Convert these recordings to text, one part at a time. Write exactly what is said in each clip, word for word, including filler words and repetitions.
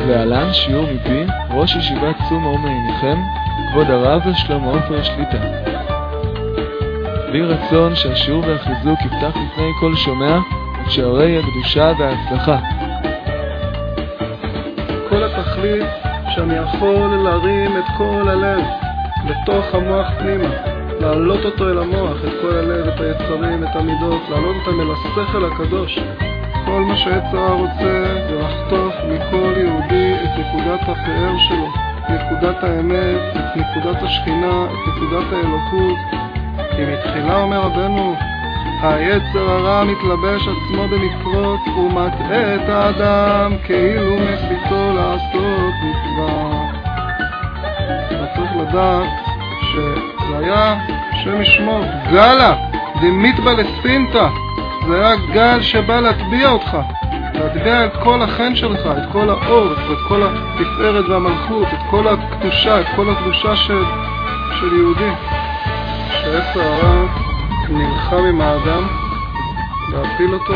להלן שיעור מפי ראש ישיבת צום אור מעיניכם, כבוד הרב שלמה עופר שליט"א. בי רצון שהשיעור והחיזוק יפתח לפני כל שומע את שערי הקדושה וההצלחה. כל התכלית שאני יכול להרים את כל הלב לתוך המוח פנימה, להעלות אותו אל המוח, את כל הלב, את היצרים, את המידות, להעלות אותם אל השכל הקדוש. כל מה שיצר רוצה זה לחטוף מכל יהודי את נקודת הפאר שלו, נקודת האמת, את נקודת השכינה, את נקודת האלוקות. כי מתחילה אומר רבנו, היצר הרע מתלבש עצמו במקרות ומטעה את האדם כאילו מסיתו לעשות מצווה. צריך לדעת שזה היה שם ישמור גלה דמיתבא לספינתא, זה היה גל שבא להטביע אותך, להטביע את כל החן שלך, את כל האור, את כל התפארת והמלכות, את כל הקדושה, את כל הקדושה של, של יהודי. שהיצר הרע נלחם עם האדם להפיל אותו,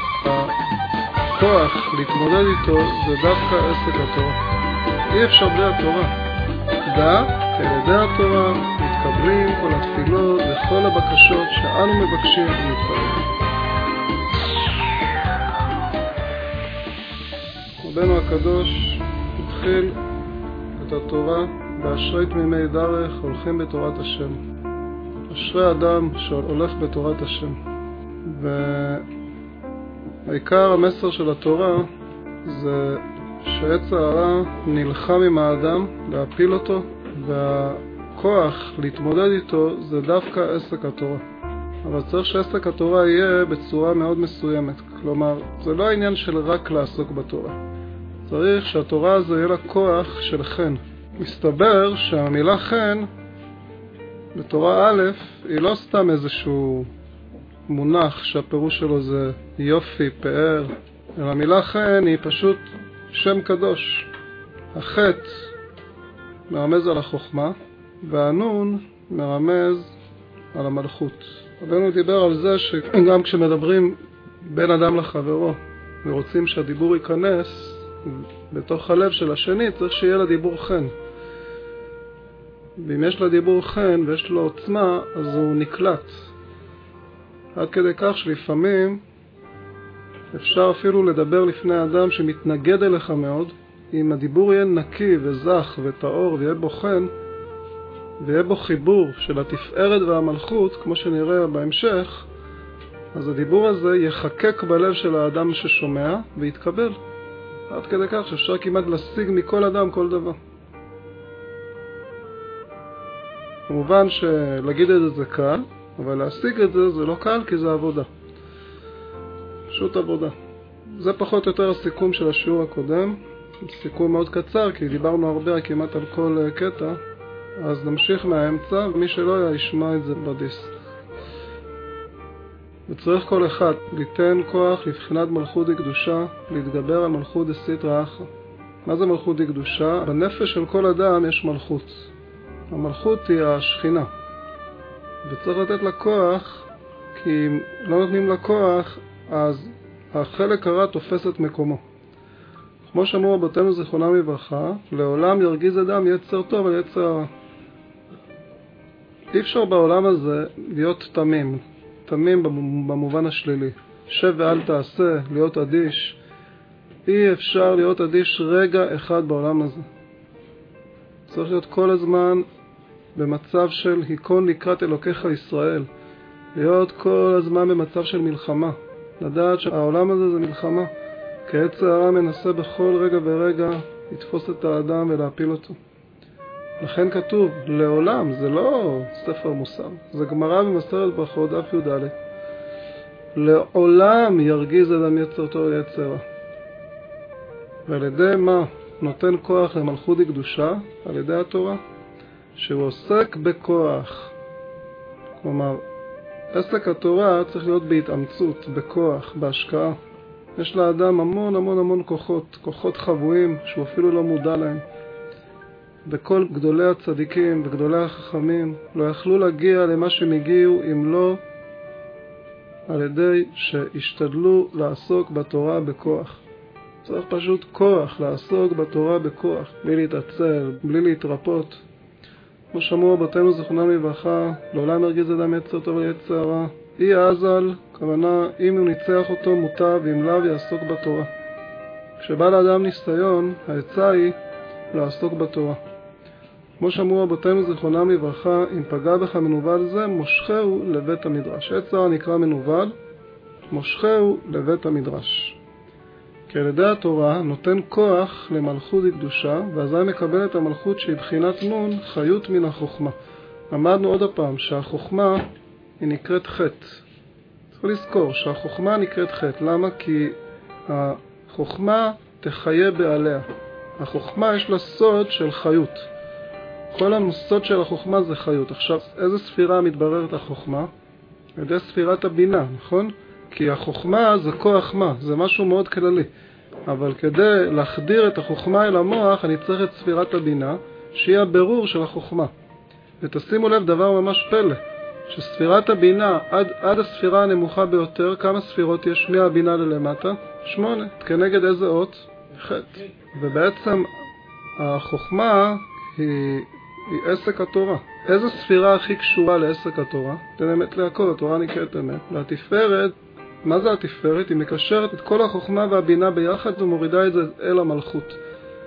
הכוח להתמודד איתו זה דווקא עסק התורה. אי אפשר בלי התורה. דע, על ידי התורה מתקבלים כל התפילות וכל הבקשות שאנו מבקשים ומתפללים. רבנו הקדוש התחיל את התורה באשרי תמימי דרך הולכים בתורת השם. אשרי אדם שהולך בתורת השם. והעיקר המסר של התורה זה שיצר הרע נלחם עם האדם להפיל אותו, והכוח להתמודד איתו זה דווקא עסק התורה. אבל צריך שעסק התורה יהיה בצורה מאוד מסוימת. כלומר, זה לא העניין של רק לעסוק בתורה. צריך שהתורה הזו יהיה לה כוח של חן. מסתבר שהמילה חן בתורה א' היא לא סתם איזשהו מונח שהפירוש שלו זה יופי, פאר, אלא המילה חן היא פשוט שם קדוש. החטא מרמז על החוכמה והנון מרמז על המלכות. רבנו דיבר על זה שגם כשמדברים בין אדם לחברו ורוצים שהדיבור ייכנס בתוך הלב של השני, צריך שיהיה לדיבור חן. ואם יש לדיבור חן ויש לו עוצמה, אז הוא נקלט. עד כדי כך שלפעמים אפשר אפילו לדבר לפני אדם שמתנגד אליך מאוד. אם הדיבור יהיה נקי וזך וטהור ויהיה בו חן, ויהיה בו חיבור של התפארת והמלכות, כמו שנראה בהמשך, אז הדיבור הזה יחקק בלב של האדם ששומע ויתקבל. עד כדי כך שאפשר כמעט להשיג מכל אדם כל דבר. כמובן שלהגיד את זה זה קל, אבל להשיג את זה זה לא קל, כי זה עבודה. פשוט עבודה. זה פחות או יותר הסיכום של השיעור הקודם. סיכום מאוד קצר, כי דיברנו הרבה כמעט על כל קטע. אז נמשיך מהאמצע, ומי שלא היה ישמע את זה בדיסק. וצריך כל אחד ליתן כוח לבחינת מלכות דקדושה, להתגבר על מלכות דסתרא אחרא. מה זה מלכות דקדושה? בנפש של כל אדם יש מלכות. המלכות היא השכינה. וצריך לתת לה כוח, כי אם לא נותנים לה כוח, אז החלק הרע תופס את מקומו. כמו שאמרו רבותינו זיכרונם לברכה, לעולם ירגיז אדם יצר טוב על יצר הרע. אי אפשר בעולם הזה להיות תמים. תמים במובן השלילי. שב ואל תעשה, להיות אדיש. אי אפשר להיות אדיש רגע אחד בעולם הזה. צריך להיות כל הזמן במצב של היכון לקראת אלוקיך ישראל. להיות כל הזמן במצב של מלחמה. לדעת שהעולם הזה זה מלחמה. כי יצר הרע מנסה בכל רגע ורגע לתפוס את האדם ולהפיל אותו. לכן כתוב, לעולם, זה לא ספר מוסר. זה גמרא במסכת ברכות דף י"ד. לעולם ירגיז אדם יצר טוב ויצר רע. ועל ידי מה נותן כוח למלכות דקדושה? על ידי התורה. שהוא עוסק בכוח. כלומר, עסק התורה צריך להיות בהתאמצות, בכוח, בהשקעה. יש לאדם המון המון המון כוחות, כוחות חבויים שהוא אפילו לא מודע להם. וכל גדולי הצדיקים וגדולי החכמים לא יכלו להגיע למה שהם הגיעו אם לא על ידי שהשתדלו לעסוק בתורה בכוח. צריך פשוט כוח, לעסוק בתורה בכוח, בלי להתעצל, בלי להתרפות. כמו שאמרו רבותינו זיכרונם לברכה, לעולם הרגיז אדם יצר טוב ויצר רע. אי אזל, כוונה, אם הוא ניצח אותו מוטב, אם לאו יעסוק בתורה. כשבא לאדם ניסיון, העצה היא לעסוק בתורה. כמו שאמרו רבותינו זיכרונם לברכה, אם פגע בך מנוול זה, מושכהו לבית המדרש. עצה נקרא מנוול, מושכהו לבית המדרש. כי על ידי התורה נותן כוח למלכות הקדושה, ואזי מקבל את המלכות שהיא בחינת נון, חיות מן החוכמה. למדנו עוד הפעם שהחוכמה היא נקראת חטא. צריך לזכור שהחוכמה נקראת חטא. למה? כי החוכמה תחיה בעליה. החוכמה יש לה סוד של חיות. כל המסוד של החוכמה זה חיות. עכשיו, איזה ספירה מתבררת החוכמה? על ידי ספירת הבינה, נכון? כי החוכמה זה כוח מה, זה משהו מאוד כללי. אבל כדי להחדיר את החוכמה אל המוח, אני צריך את ספירת הבינה, שהיא הבירור של החוכמה. ותשימו לב דבר ממש פלא, שספירת הבינה עד, עד הספירה הנמוכה ביותר, כמה ספירות יש מהבינה ללמטה? שמונה. כנגד איזה אות? חטא. ובעצם החוכמה היא, היא עסק התורה. איזו ספירה הכי קשורה לעסק התורה? תן אמת להכל, התורה נקראת אמת. והתפארת, מה זה התפארת? היא מקשרת את כל החוכמה והבינה ביחד ומורידה את זה אל המלכות.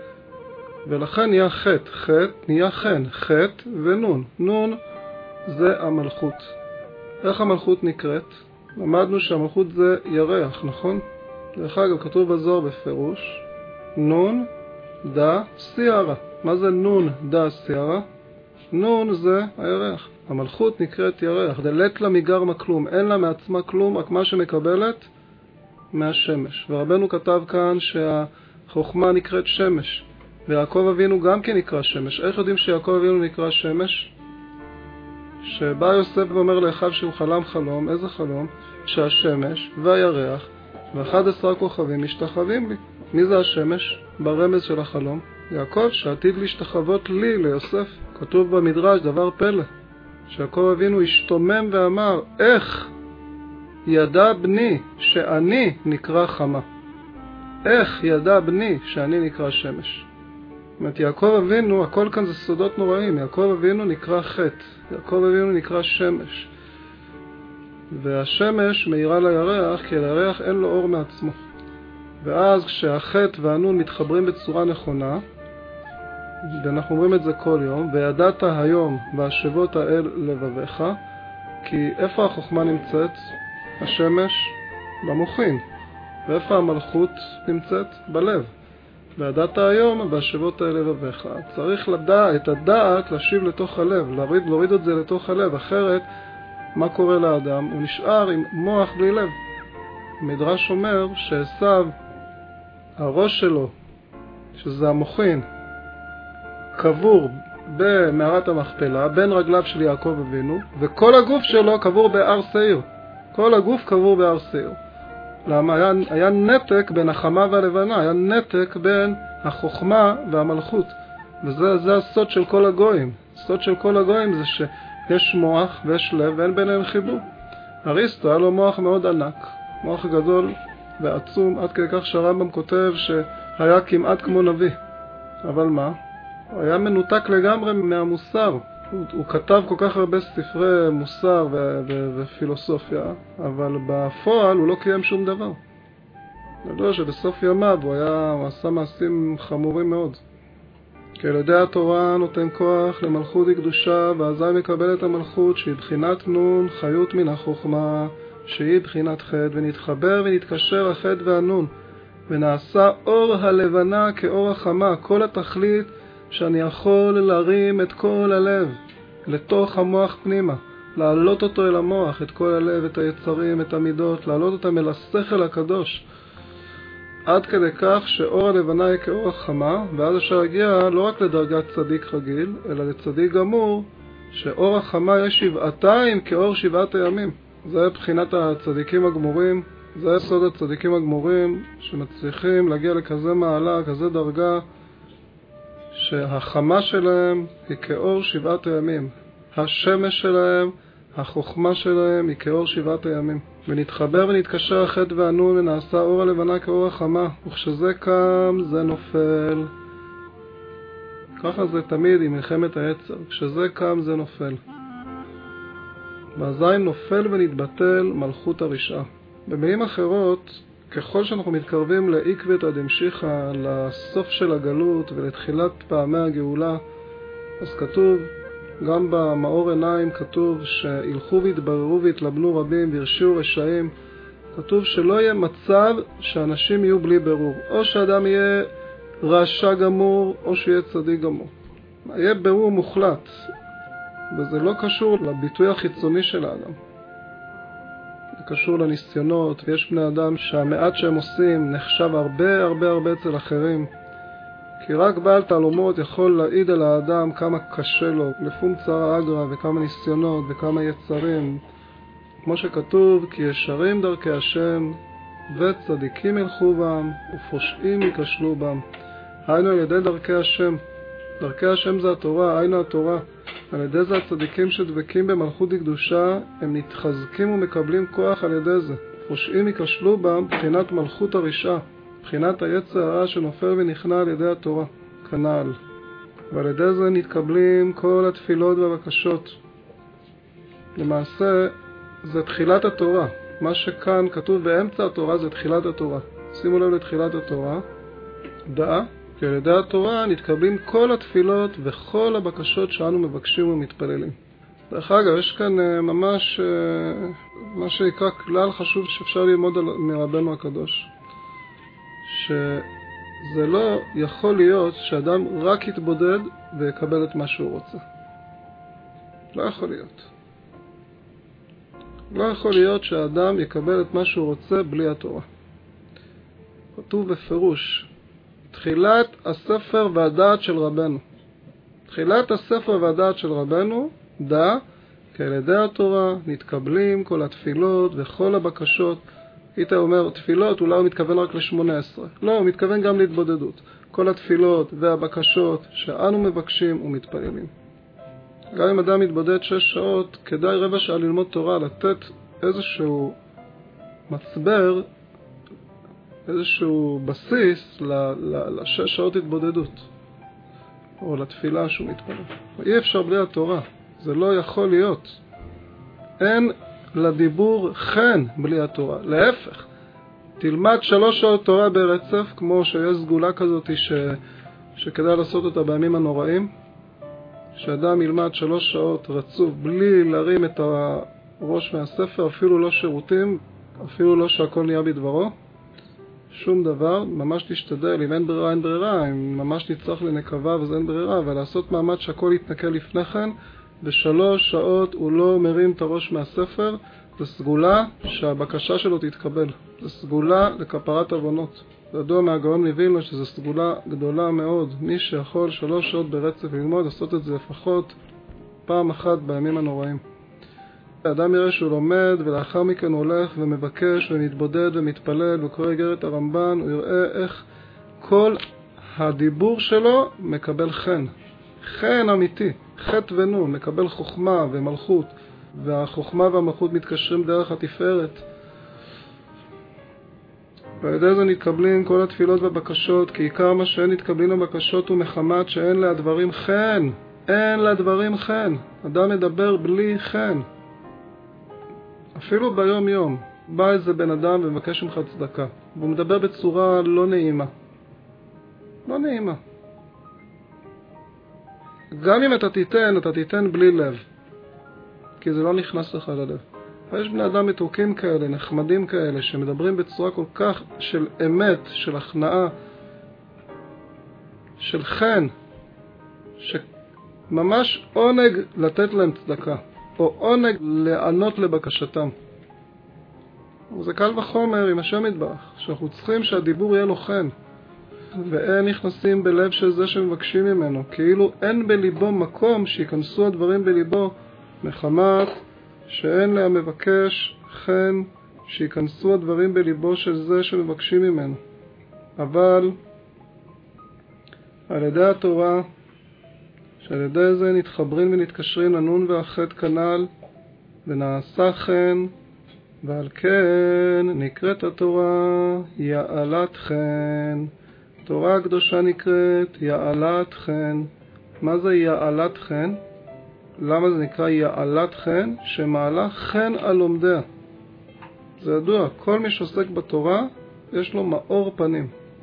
ולכן נהיה חטא, חטא נהיה חן, חטא ונון. נון זה המלכות. איך המלכות נקראת? למדנו שהמלכות זה ירח, נכון? דרך אגב, כתוב בזוהר בפירוש, נון דה סיירה. מה זה נון דה סיירה? נון זה הירח. המלכות נקראת ירח. דלת לה מגרמה כלום. אין לה מעצמה כלום, רק מה שמקבלת מהשמש. ורבנו כתב כאן שהחוכמה נקראת שמש. ויעקב אבינו גם כן נקרא שמש. איך יודעים שיעקב אבינו נקרא שמש? שבא יוסף ואומר לאחיו שהוא חלם חלום. איזה חלום? שהשמש והירח ואחד עשר כוכבים משתחווים לי. מי זה השמש? ברמז של החלום. יעקב שעתיד להשתחוות לי, ליוסף. כתוב במדרש דבר פלא, שיעקב אבינו השתומם ואמר, איך ידע בני שאני נקרא חמה? איך ידע בני שאני נקרא שמש? זאת אומרת, יעקב אבינו, הכל כאן זה סודות נוראים. יעקב אבינו נקרא חטא, יעקב אבינו נקרא שמש. והשמש מאירה לירח, כי לירח אין לו אור מעצמו. ואז כשהחטא והנון מתחברים בצורה נכונה, ואנחנו אומרים את זה כל יום, וידעת היום והשבות האל לבביך, כי איפה החוכמה נמצאת? השמש במוחין. ואיפה המלכות נמצאת? בלב. וידעת היום והשבות האל לבביך. צריך לדע, את הדעת להשיב לתוך הלב, להוריד, להוריד את זה לתוך הלב, אחרת מה קורה לאדם? הוא נשאר עם מוח בלי לב. המדרש אומר שעשיו, הראש שלו, שזה המוחין, קבור במערת המכפלה, בין רגליו של יעקב אבינו, וכל הגוף שלו קבור בהר שעיר. כל הגוף קבור בהר שעיר. למה? היה, היה נתק בין החמה והלבנה, היה נתק בין החוכמה והמלכות. וזה זה הסוד של כל הגויים. הסוד של כל הגויים זה שיש מוח ויש לב ואין ביניהם חיבור. אריסטו היה לו מוח מאוד ענק, מוח גדול ועצום, עד כדי כך שהרמב"ם כותב שהיה כמעט כמו נביא. אבל מה? הוא היה מנותק לגמרי מהמוסר. הוא, הוא כתב כל כך הרבה ספרי מוסר ו- ו- ופילוסופיה, אבל בפועל הוא לא קיים שום דבר. אני יודע שבסוף ימיו הוא היה, הוא עשה מעשים חמורים מאוד. כי על ידי התורה נותן כוח למלכות הקדושה, ואזי מקבל את המלכות שהיא בחינת נון, חיות מן החוכמה, שהיא בחינת חטא, ונתחבר ונתקשר החטא והנון, ונעשה אור הלבנה כאור החמה. כל התכלית שאני יכול להרים את כל הלב לתוך המוח פנימה, להעלות אותו אל המוח, את כל הלב, את היצרים, את המידות, להעלות אותם אל השכל הקדוש, עד כדי כך שאור הלבנה יהיה כאור החמה, ואז אפשר להגיע לא רק לדרגת צדיק רגיל, אלא לצדיק גמור, שאור החמה יש שבעתיים כאור שבעת הימים. זה בחינת הצדיקים הגמורים, זה סוד הצדיקים הגמורים שמצליחים להגיע לכזה מעלה, כזה דרגה, שהחמה שלהם היא כאור שבעת הימים. השמש שלהם החוכמה שלהם היא כאור שבעת הימים. ונתחבר ונתקשר החטא והנון ונעשה אור הלבנה כאור החמה, וכשזה קם זה נופל. ככה זה תמיד עם מלחמת היצר, כשזה קם זה נופל. ואזי נופל ונתבטל מלכות הרשעה. במילים אחרות, ככל שאנחנו מתקרבים לעקבתא דמשיחא, לסוף של הגלות ולתחילת פעמי הגאולה, אז כתוב, גם במאור עיניים כתוב שילכו והתבררו והתלבנו רבים והרשיעו רשעים. כתוב שלא יהיה מצב שאנשים יהיו בלי ברור, או שאדם יהיה רשע גמור או שיהיה צדיק גמור. יהיה ברור מוחלט, וזה לא קשור לביטוי החיצוני של האדם, זה קשור לניסיונות. ויש בני אדם שהמעט שהם עושים נחשב הרבה הרבה הרבה אצל אחרים, כי רק בעל תעלומות יכול להעיד על האדם כמה קשה לו, לפום צרה אגרא, וכמה ניסיונות וכמה יצרים. כמו שכתוב, כי ישרים דרכי השם וצדיקים ילכו בם ופושעים ייכשלו בם. היינו על ידי דרכי השם. דרכי השם זה התורה, היינו התורה. על ידי זה הצדיקים שדבקים במלכות הקדושה, הם מתחזקים ומקבלים כוח על ידי זה. פושעים ייכשלו בם, בחינת מלכות הרשעה, בחינת היצר הרע שנופל ונכנע על ידי התורה, כנ"ל. ועל ידי זה נתקבלים כל התפילות והבקשות. למעשה זה תחילת התורה. מה שכאן כתוב באמצע התורה זה תחילת התורה. שימו לב לתחילת התורה. דעה, כי על ידי התורה נתקבלים כל התפילות וכל הבקשות שאנו מבקשים ומתפללים. דרך אגב, יש כאן ממש מה שיקרא כלל חשוב שאפשר ללמוד מרבנו הקדוש. שזה לא יכול להיות שאדם רק יתבודד ויקבל את מה שהוא רוצה. לא יכול להיות. לא יכול להיות שהאדם יקבל את מה שהוא רוצה בלי התורה. כתוב בפירוש, תחילת הספר והדעת של רבנו. תחילת הספר והדעת של רבנו, דע, כי על ידי התורה נתקבלים כל התפילות וכל הבקשות. היית אומר, תפילות, אולי הוא מתכוון רק ל-שמונה עשרה. לא, הוא מתכוון גם להתבודדות. כל התפילות והבקשות שאנו מבקשים ומתפללים. גם אם אדם מתבודד שש שעות, כדאי רבע שעה ללמוד תורה, לתת איזשהו מצבר, איזשהו בסיס לשש שעות התבודדות, או לתפילה שהוא מתפלל. אי אפשר בלי התורה, זה לא יכול להיות. אין לדיבור חן בלי התורה, להפך. תלמד שלוש שעות תורה ברצף, כמו שיש סגולה כזאת ש... שכדאי לעשות אותה בימים הנוראים, שאדם ילמד שלוש שעות רצוף בלי להרים את הראש מהספר, אפילו לא שירותים, אפילו לא שהכל נהיה בדברו, שום דבר. ממש תשתדל, אם אין ברירה אין ברירה, אם ממש נצטרך לנקבה וזה אין ברירה, ולעשות מאמץ שהכל יתנקה לפני כן. בשלוש שעות הוא לא מרים את הראש מהספר, זה סגולה שהבקשה שלו תתקבל, זה סגולה לכפרת עוונות. זה ידוע מהגאון מווילנה שזו סגולה גדולה מאוד. מי שיכול שלוש שעות ברצף ללמוד, לעשות את זה לפחות פעם אחת בימים הנוראים. האדם יראה שהוא לומד ולאחר מכן הולך ומבקש ומתבודד ומתפלל וקורא איגרת הרמב"ן, הוא יראה איך כל הדיבור שלו מקבל חן. חן אמיתי, חטא ונון, מקבל חוכמה ומלכות, והחוכמה והמלכות מתקשרים דרך התפארת. ועל ידי זה נתקבלים כל התפילות והבקשות, כי עיקר מה שאין נתקבלים לבקשות הוא מחמת שאין לדברים חן. אין לדברים חן. אדם מדבר בלי חן. אפילו ביום יום בא איזה בן אדם ומבקש ממך צדקה, והוא מדבר בצורה לא נעימה. לא נעימה. גם אם אתה תיתן, אתה תיתן בלי לב, כי זה לא נכנס לך ללב. ויש בני אדם מתוקים כאלה, נחמדים כאלה, שמדברים בצורה כל כך של אמת, של הכנעה, של חן, שממש עונג לתת להם צדקה, או עונג לענות לבקשתם. וזה קל וחומר עם השם יתברך, שאנחנו צריכים שהדיבור יהיה לו חן, ואין נכנסים בלב של זה שמבקשים ממנו, כאילו אין בליבו מקום שיכנסו הדברים בליבו, מחמת שאין לה מבקש חן שיכנסו הדברים בליבו של זה שמבקשים ממנו. אבל על ידי התורה, שעל ידי זה נתחברים ונתקשרים לנון והחטא כנ"ל, ונעשה כן, ועל כן נקראת התורה יעלת חן. תורה הקדושה נקראת יעלת חן. מה זה יעלת חן? למה זה נקרא יעלת חן? שמעלה חן על לומדיה. זה ידוע, כל מי שעוסק בתורה יש לו מאור פנים.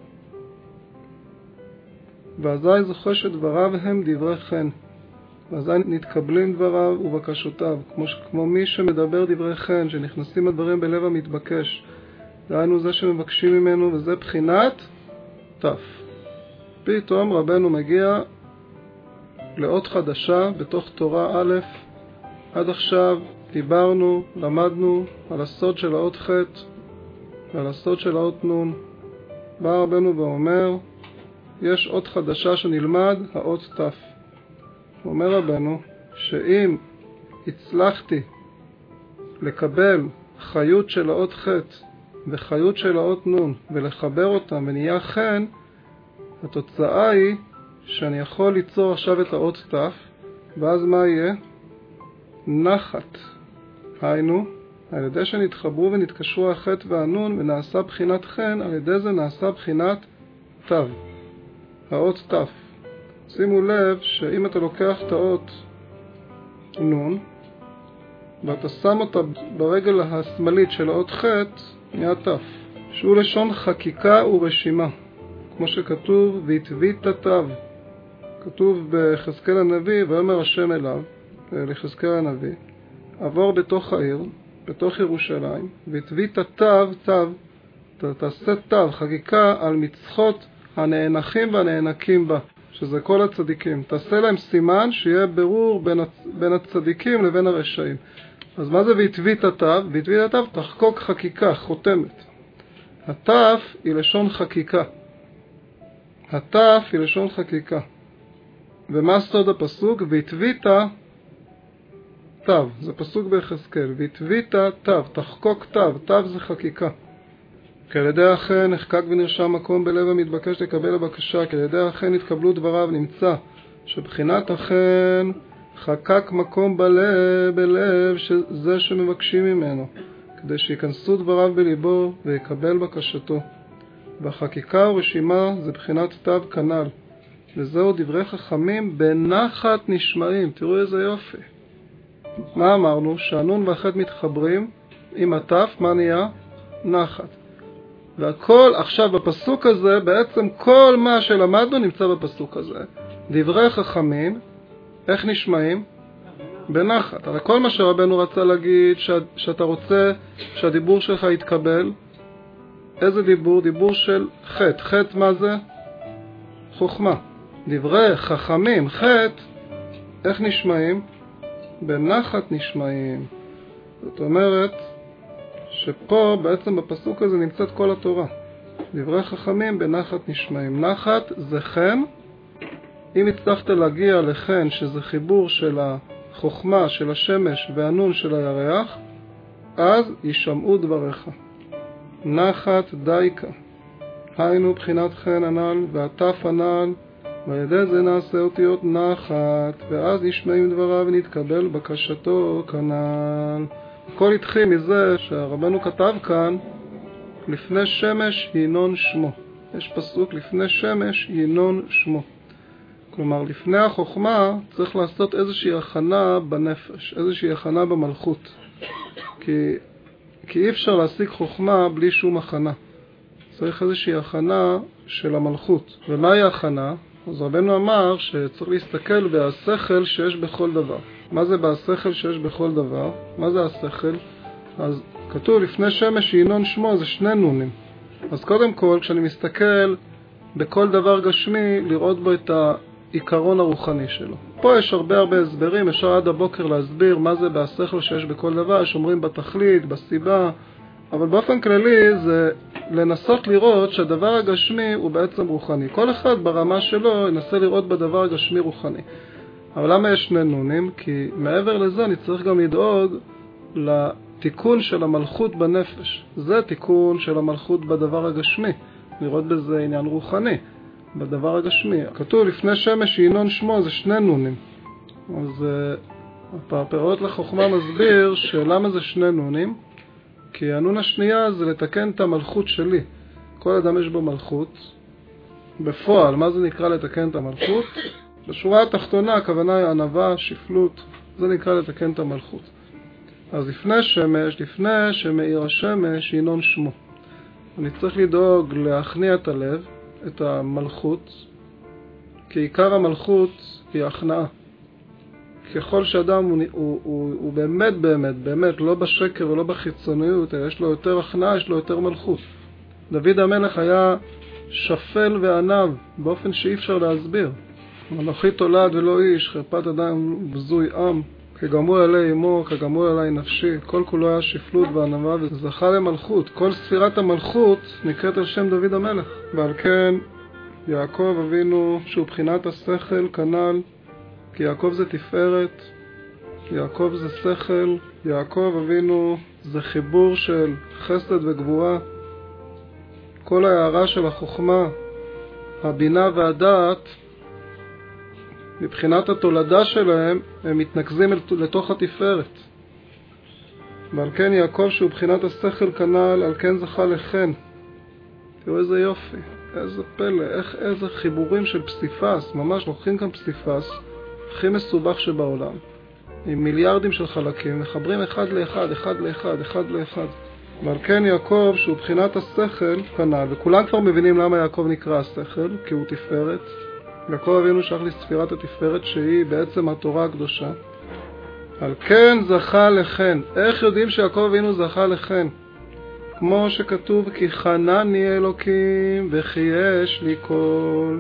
ואזי זוכה שדבריו הם דברי חן. ואזי נתקבלים דבריו ובקשותיו, כמו, כמו מי שמדבר דברי חן, שנכנסים הדברים בלב המתבקש. דהיינו זה שמבקשים ממנו, וזה בחינת תף. פתאום רבנו מגיע לאות חדשה בתוך תורה א'. עד עכשיו דיברנו, למדנו על הסוד של האות ח' ועל הסוד של האות נ'. בא רבנו ואומר, יש אות חדשה שנלמד, האות ת'. אומר רבנו שאם הצלחתי לקבל חיות של האות ח' וחיות של האות נ' ולחבר אותם ונהיה חן, התוצאה היא שאני יכול ליצור עכשיו את האות ת', ואז מה יהיה? נחת. היינו, על ידי שנתחברו ונתקשרו הח' והנון ונעשה בחינת חן, על ידי זה נעשה בחינת ת', האות ת'. שימו לב שאם אתה לוקח את האות נון ואתה שם אותה ברגל השמאלית של האות ח', נהיה ת', שהוא לשון חקיקה ורשימה, כמו שכתוב והתווית תו. כתוב בחזקאל הנביא, ואומר השם אליו, לחזקאל הנביא, עבור בתוך העיר, בתוך ירושלים, והתווית תו, תו, תעשה תו, חקיקה על מצחות הנאנחים והנאנקים בה, שזה כל הצדיקים. תעשה להם סימן שיהיה ברור בין, הצ... בין הצדיקים לבין הרשעים. אז מה זה והתווית תו? והתווית תו תחקוק חקיקה, חותמת. התף היא לשון חקיקה. התף היא לשון חקיקה. ומה סוד הפסוק? והתווית תו, זה פסוק ביחזקאל. והתווית תו, תחקוק תו, תו זה חקיקה. כי על ידי האחן נחקק ונרשם מקום בלב המתבקש לקבל הבקשה, כי על ידי האחן התקבלו דבריו, נמצא שבחינת האחן חקק מקום בלב, בלב שזה שמבקשים ממנו, כדי שיכנסו דבריו בליבו ויקבל בקשתו. והחקיקה ורשימה זה בחינת תו כנל, וזהו דברי חכמים בנחת נשמעים. תראו איזה יופי. מה אמרנו? שהנון והח' מתחברים עם התף, מה נהיה? נחת. והכל עכשיו בפסוק הזה, בעצם כל מה שלמדנו נמצא בפסוק הזה. דברי חכמים, איך נשמעים? בנחת. הרי כל מה שרבנו רצה להגיד, ש... שאתה רוצה שהדיבור שלך יתקבל, איזה דיבור? דיבור של חטא. חטא מה זה? חוכמה. דברי חכמים, חטא, איך נשמעים? בנחת נשמעים. זאת אומרת, שפה בעצם בפסוק הזה נמצאת כל התורה. דברי חכמים בנחת נשמעים. נחת זה חן. אם הצלחת להגיע לחן, שזה חיבור של החוכמה, של השמש והנון של הירח, אז ישמעו דבריך. נחת דייקה. היינו בחינת חן הנ"ל והתף הנ"ל, ועל ידי זה נעשה אותיות נחת, ואז נשמעים דבריו ונתקבל בקשתו כנ"ל. הכל התחיל מזה שהרבנו כתב כאן, לפני שמש ינון שמו. יש פסוק לפני שמש ינון שמו. כלומר, לפני החוכמה צריך לעשות איזושהי הכנה בנפש, איזושהי הכנה במלכות. כי, כי אי אפשר להשיג חוכמה בלי שום הכנה. צריך איזושהי הכנה של המלכות. ומהי הכנה? אז רבנו אמר שצריך להסתכל בהשכל שיש בכל דבר. מה זה בהשכל שיש בכל דבר? מה זה השכל? אז כתוב לפני שמש ינון שמו, זה שני נונים. אז קודם כל, כשאני מסתכל בכל דבר גשמי, לראות בו את העיקרון הרוחני שלו. פה יש הרבה הרבה הסברים, אפשר עד הבוקר להסביר מה זה בהשכל שיש בכל דבר, שאומרים בתכלית, בסיבה, אבל באופן כללי זה לנסות לראות שהדבר הגשמי הוא בעצם רוחני. כל אחד ברמה שלו ינסה לראות בדבר הגשמי רוחני. אבל למה יש שני נונים? כי מעבר לזה אני צריך גם לדאוג לתיקון של המלכות בנפש. זה תיקון של המלכות בדבר הגשמי. לראות בזה עניין רוחני, בדבר הגשמי. כתוב לפני שמש ינון שמו, זה שני נונים. אז הפרפרות לחוכמה מסביר שלמה זה שני נונים, כי הנון השנייה זה לתקן את המלכות שלי. כל אדם יש בו מלכות. בפועל, מה זה נקרא לתקן את המלכות? בשורה התחתונה, הכוונה היא ענווה, שפלות, זה נקרא לתקן את המלכות. אז לפני שמש, לפני שמאיר השמש, ינון שמו. אני צריך לדאוג להכניע את הלב, את המלכות, כי עיקר המלכות היא הכנעה. ככל שאדם הוא, הוא, הוא, הוא באמת באמת, באמת, לא בשקר ולא בחיצוניות, יש לו יותר הכנעה, יש לו יותר מלכות. דוד המלך היה שפל וענב, באופן שאי אפשר להסביר. אנוכי תולד ולא איש, חרפת אדם בזוי עם, כגמול עלי אמו, כגמול עלי נפשי. כל כולו היה שפלות וענווה וזכה למלכות. כל ספירת המלכות נקראת על שם דוד המלך. ועל כן יעקב אבינו, שהוא בחינת השכל כנ"ל, כי יעקב זה תפארת, יעקב זה שכל, יעקב אבינו זה חיבור של חסד וגבורה. כל ההערה של החוכמה, הבינה והדעת, מבחינת התולדה שלהם, הם מתנקזים לתוך התפארת. ועל כן יעקב שהוא בחינת השכל כנ"ל, על כן זכה לחן. תראו איזה יופי, איזה פלא, איך, איזה חיבורים של פסיפס, ממש לוקחים כאן פסיפס, הכי מסובך שבעולם, עם מיליארדים של חלקים, מחברים אחד לאחד, אחד לאחד, אחד לאחד. ועל כן יעקב שהוא בחינת השכל כנ"ל, וכולם כבר מבינים למה יעקב נקרא השכל, כי הוא תפארת. יעקב אבינו שייך לספירת התפארת שהיא בעצם התורה הקדושה. על כן זכה לחן. איך יודעים שיעקב אבינו זכה לחן? כמו שכתוב, כי חנני אלוקים וכי יש לי קול.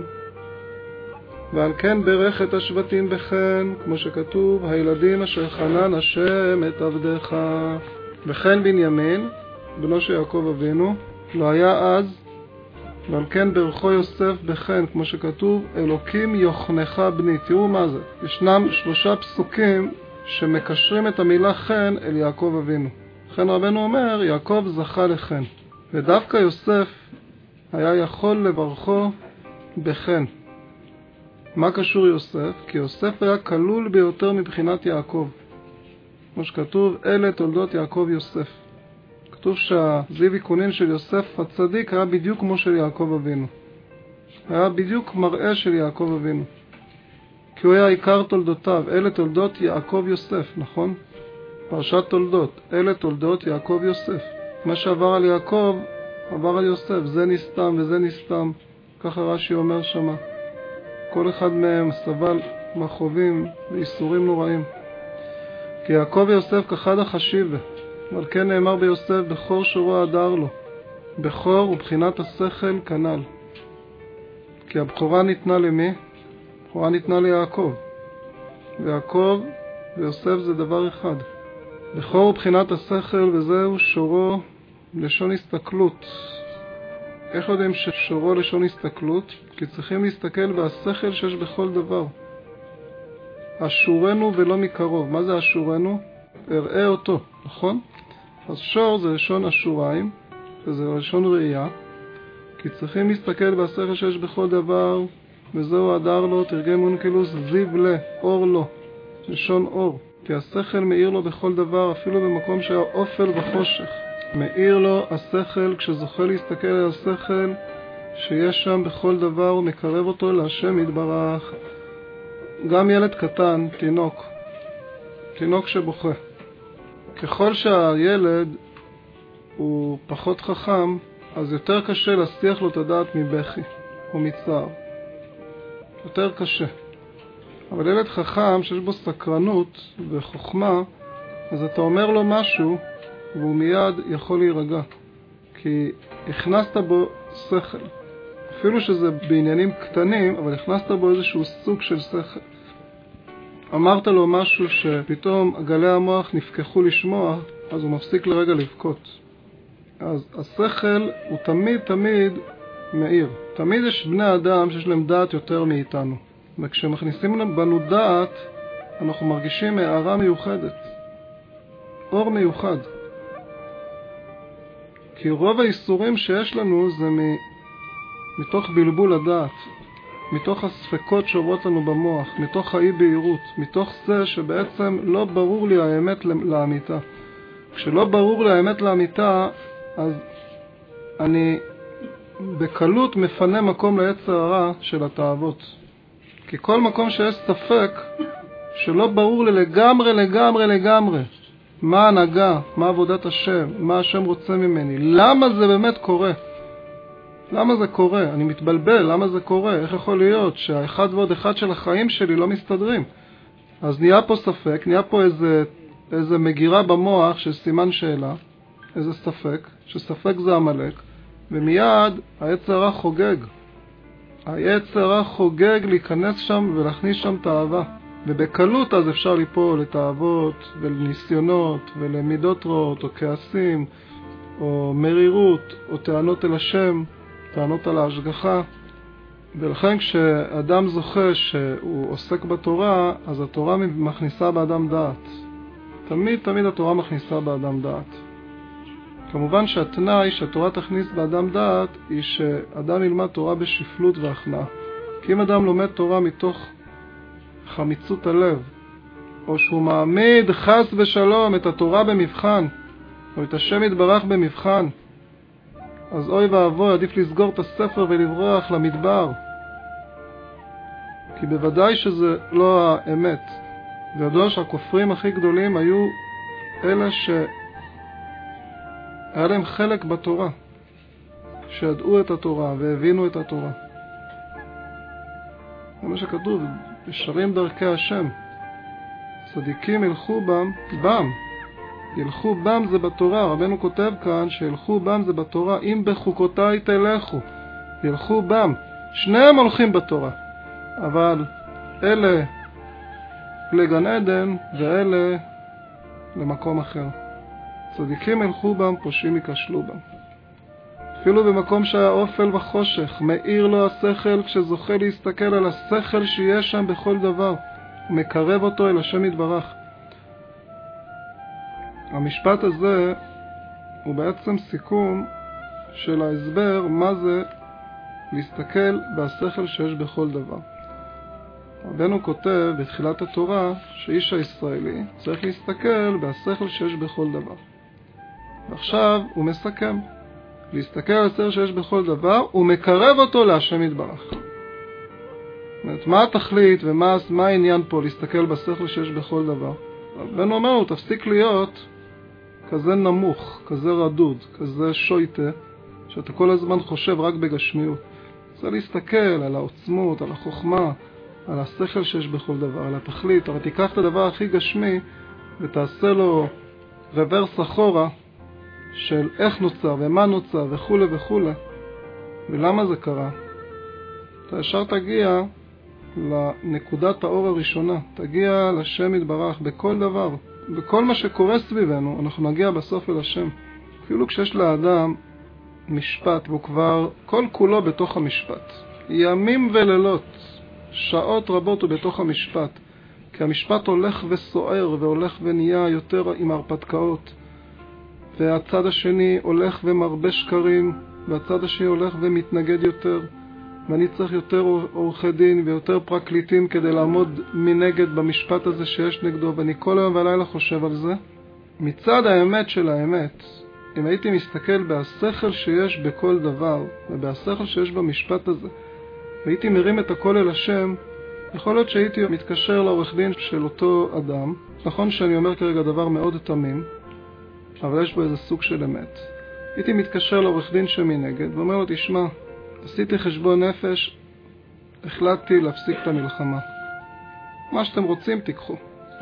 ועל כן ברך את השבטים בחן, כמו שכתוב, הילדים אשר חנן השם את עבדך. וכן בנימין, בנו של יעקב אבינו, לא היה אז, ועל כן ברכו יוסף בחן, כמו שכתוב, אלוקים יוחנך בני. תראו מה זה. ישנם שלושה פסוקים שמקשרים את המילה חן אל יעקב אבינו. לכן רבנו אומר, יעקב זכה לחן. ודווקא יוסף היה יכול לברכו בחן. מה קשור יוסף? כי יוסף היה כלול ביותר מבחינת יעקב. כמו שכתוב, אלה תולדות יעקב יוסף. כתוב שהזיו עיקונין של יוסף הצדיק היה בדיוק כמו של יעקב אבינו. היה בדיוק מראה של יעקב אבינו. כי הוא היה עיקר תולדותיו. אלה תולדות יעקב יוסף, נכון? פרשת תולדות. אלה תולדות יעקב יוסף. מה שעבר על יעקב עבר על יוסף. זה נסתם וזה נסתם. ככה רש"י אומר שמה. כל אחד מהם סבל מחובים ואיסורים נוראים. כי יעקב ויוסף כחד החשיבה. אבל כן נאמר ביוסף, בכור שורו הדר לו. בכור הוא בחינת השכל כנ"ל. כי הבכורה ניתנה למי? הבכורה ניתנה ליעקב. ויעקב ויוסף זה דבר אחד. בכור הוא בחינת השכל וזהו שורו לשון הסתכלות. איך יודעים ששורו לשון הסתכלות? כי צריכים להסתכל בהשכל שיש בכל דבר. אשורנו ולא מקרוב. מה זה אשורנו? אראה אותו, נכון? אז שור זה לשון אשוריים, וזה לשון ראייה, כי צריכים להסתכל בהשכל שיש בכל דבר, וזהו הדר לו, תרגם אונקלוס, זיו לה, אור לו, לשון אור. כי השכל מאיר לו בכל דבר, אפילו במקום שהיה אופל וחושך. מאיר לו השכל, כשזוכה להסתכל על השכל, שיש שם בכל דבר, ומקרב אותו להשם יתברך. גם ילד קטן, תינוק, תינוק שבוכה. ככל שהילד הוא פחות חכם, אז יותר קשה להסתיח לו את הדעת מבכי או מצער. יותר קשה. אבל ילד חכם שיש בו סקרנות וחוכמה, אז אתה אומר לו משהו והוא מיד יכול להירגע. כי הכנסת בו שכל. אפילו שזה בעניינים קטנים, אבל הכנסת בו איזשהו סוג של שכל. אמרת לו משהו שפתאום גלי המוח נפקחו לשמוע, אז הוא מפסיק לרגע לבכות. אז השכל הוא תמיד תמיד מאיר. תמיד יש בני אדם שיש להם דעת יותר מאיתנו. וכשמכניסים בנו דעת, אנחנו מרגישים הערה מיוחדת. אור מיוחד. כי רוב האיסורים שיש לנו זה מ... מתוך בלבול הדעת. מתוך הספקות שעוברות לנו במוח, מתוך האי בהירות, מתוך זה שבעצם לא ברור לי האמת לאמיתה. כשלא ברור לי האמת לאמיתה, אז אני בקלות מפנה מקום ליצר הרע של התאוות. כי כל מקום שיש ספק, שלא ברור לי לגמרי, לגמרי, לגמרי, מה ההנהגה, מה עבודת השם, מה השם רוצה ממני, למה זה באמת קורה? למה זה קורה? אני מתבלבל, למה זה קורה? איך יכול להיות שהאחד ועוד אחד של החיים שלי לא מסתדרים? אז נהיה פה ספק, נהיה פה איזה, איזה מגירה במוח של סימן שאלה, איזה ספק, שספק זה המלאק, ומיד היצר הרע חוגג. היצר הרע חוגג להיכנס שם ולהכניס שם תאווה. ובקלות אז אפשר ליפול לתאוות ולניסיונות ולמידות רעות או כעסים או מרירות או טענות אל השם, טענות על ההשגחה. ולכן כשאדם זוכה שהוא עוסק בתורה, אז התורה מכניסה באדם דעת. תמיד תמיד התורה מכניסה באדם דעת. כמובן שהתנאי שהתורה תכניס באדם דעת היא שאדם ילמד תורה בשפלות והכנעה. כי אם אדם לומד תורה מתוך חמיצות הלב, או שהוא מעמיד חס ושלום את התורה במבחן, או את השם יתברך במבחן, אז אוי ואבוי, עדיף לסגור את הספר ולברוח למדבר. כי בוודאי שזה לא האמת. וידוע שהכופרים הכי גדולים היו אלה שהיה להם חלק בתורה, שידעו את התורה והבינו את התורה. זה מה שכתוב, ישרים דרכי השם. צדיקים ילכו בם, בם. ילכו בם זה בתורה. רבנו כותב כאן שילכו בם זה בתורה. אם בחוקותיי תלכו, ילכו בם. שניהם הולכים בתורה. אבל אלה לגן עדן ואלה למקום אחר. צדיקים ילכו בם, פושעים ייכשלו בם. אפילו במקום שהיה אופל וחושך, מאיר לו השכל כשזוכה להסתכל על השכל שיש שם בכל דבר. הוא מקרב אותו אל השם יתברך. המשפט הזה הוא בעצם סיכום של ההסבר מה זה להסתכל בהשכל שיש בכל דבר. רבנו כותב בתחילת התורה שאיש הישראלי צריך להסתכל בהשכל שיש בכל דבר. ועכשיו הוא מסכם. להסתכל על השכל שיש בכל דבר, הוא מקרב אותו להשם יתברך. זאת אומרת, מה התכלית ומה מה העניין פה להסתכל בשכל שיש בכל דבר? רבנו אומר לו, תפסיק להיות כזה נמוך, כזה רדוד, כזה שויטה, שאתה כל הזמן חושב רק בגשמיות. צריך להסתכל על העוצמות, על החוכמה, על השכל שיש בכל דבר, על התכלית. אבל תיקח את הדבר הכי גשמי ותעשה לו רוורס אחורה של איך נוצר ומה נוצר וכו' וכו'. ולמה זה קרה? אתה ישר תגיע לנקודת האור הראשונה, תגיע לשם יתברך בכל דבר. בכל מה שקורה סביבנו אנחנו נגיע בסוף אל השם. אפילו כשיש לאדם משפט והוא כבר כל כולו בתוך המשפט, ימים ולילות, שעות רבות הוא בתוך המשפט, כי המשפט הולך וסוער והולך ונהיה יותר עם הרפתקאות, והצד השני הולך ומרבה שקרים, והצד השני הולך ומתנגד יותר, ואני צריך יותר עורכי דין ויותר פרקליטים כדי לעמוד מנגד במשפט הזה שיש נגדו, ואני כל היום והלילה חושב על זה. מצד האמת של האמת, אם הייתי מסתכל בהשכל שיש בכל דבר, ובהשכל שיש במשפט הזה, והייתי מרים את הכל אל השם, יכול להיות שהייתי מתקשר לעורך דין של אותו אדם. נכון שאני אומר כרגע דבר מאוד תמים, אבל יש בו איזה סוג של אמת. הייתי מתקשר לעורך דין שמנגד ואומר לו, תשמע, עשיתי חשבון נפש, החלטתי להפסיק את המלחמה. מה שאתם רוצים תיקחו.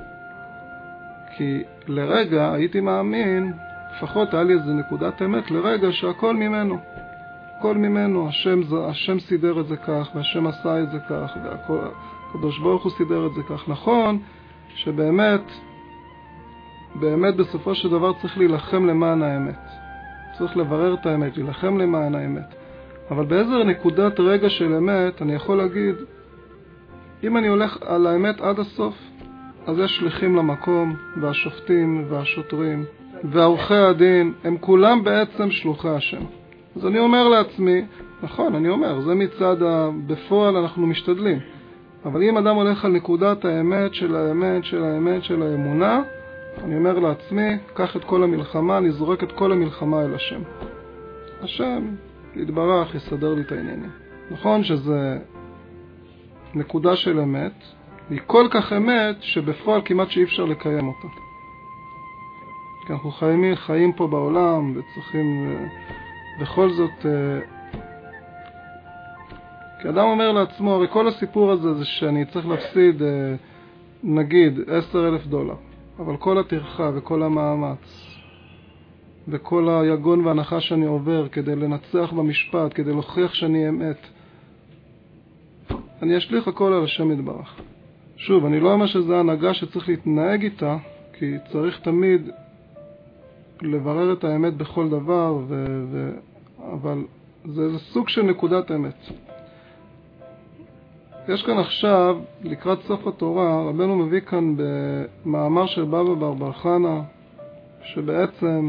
כי לרגע הייתי מאמין, לפחות היה לי איזה נקודת אמת, לרגע שהכל ממנו. הכל ממנו, השם, השם סידר את זה כך, והשם עשה את זה כך, והקדוש ברוך הוא סידר את זה כך. נכון שבאמת, באמת בסופו של דבר צריך להילחם למען האמת. צריך לברר את האמת, להילחם למען האמת. אבל באיזה נקודת רגע של אמת אני יכול להגיד, אם אני הולך על האמת עד הסוף, אז יש שליחים למקום, והשופטים והשוטרים והעורכי הדין, הם כולם בעצם שלוחי השם. אז אני אומר לעצמי, נכון, אני אומר, זה מצד ה... בפועל אנחנו משתדלים. אבל אם אדם הולך על נקודת האמת של האמת של האמת של האמונה, אני אומר לעצמי, קח את כל המלחמה, אני זורק את כל המלחמה אל השם. השם יתברך, יסדר לי את העניינים. נכון שזה נקודה של אמת, היא כל כך אמת שבפועל כמעט שאי אפשר לקיים אותה. כי אנחנו חיים, חיים פה בעולם וצריכים בכל זאת... כי אדם אומר לעצמו, הרי כל הסיפור הזה זה שאני צריך להפסיד נגיד עשר אלף דולר, אבל כל הטרחה וכל המאמץ וכל היגון והנחה שאני עובר כדי לנצח במשפט, כדי להוכיח שאני אמת, אני אשליך הכל על השם יתברך. שוב, אני לא אומר שזה הנהגה שצריך להתנהג איתה, כי צריך תמיד לברר את האמת בכל דבר, ו... ו... אבל זה, זה סוג של נקודת אמת. יש כאן עכשיו, לקראת סוף התורה, רבנו מביא כאן במאמר של בבא בר בר חנה, שבעצם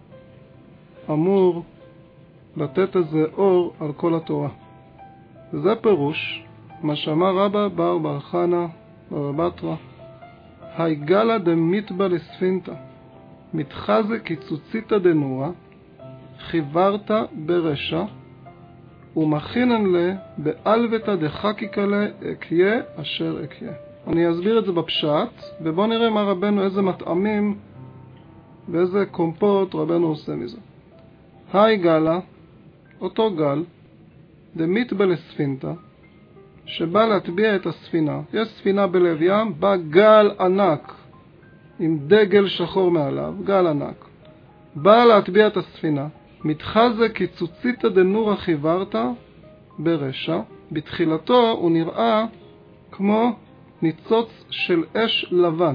אמור לתת איזה אור על כל התורה. וזה פירוש מה שאמר רבא בר בר חנה ברבא בתרא, היגלה דמיטבא לספינתא מתחזה קיצוציתא דנורא חיברת ברשע ומכינן לה באלבתא דחקיקה לה אקיה אשר אקיה. אני אסביר את זה בפשט, ובואו נראה מה רבנו, איזה מטעמים ואיזה קומפות רבנו עושה מזה. היי גלה, אותו גל, דמיטבא לספינתא, שבא להטביע את הספינה. יש ספינה בלב ים, בא גל ענק עם דגל שחור מעליו, גל ענק. בא להטביע את הספינה, מתחזה קיצוציתא דנורא חיברתא ברשע. בתחילתו הוא נראה כמו ניצוץ של אש לבן.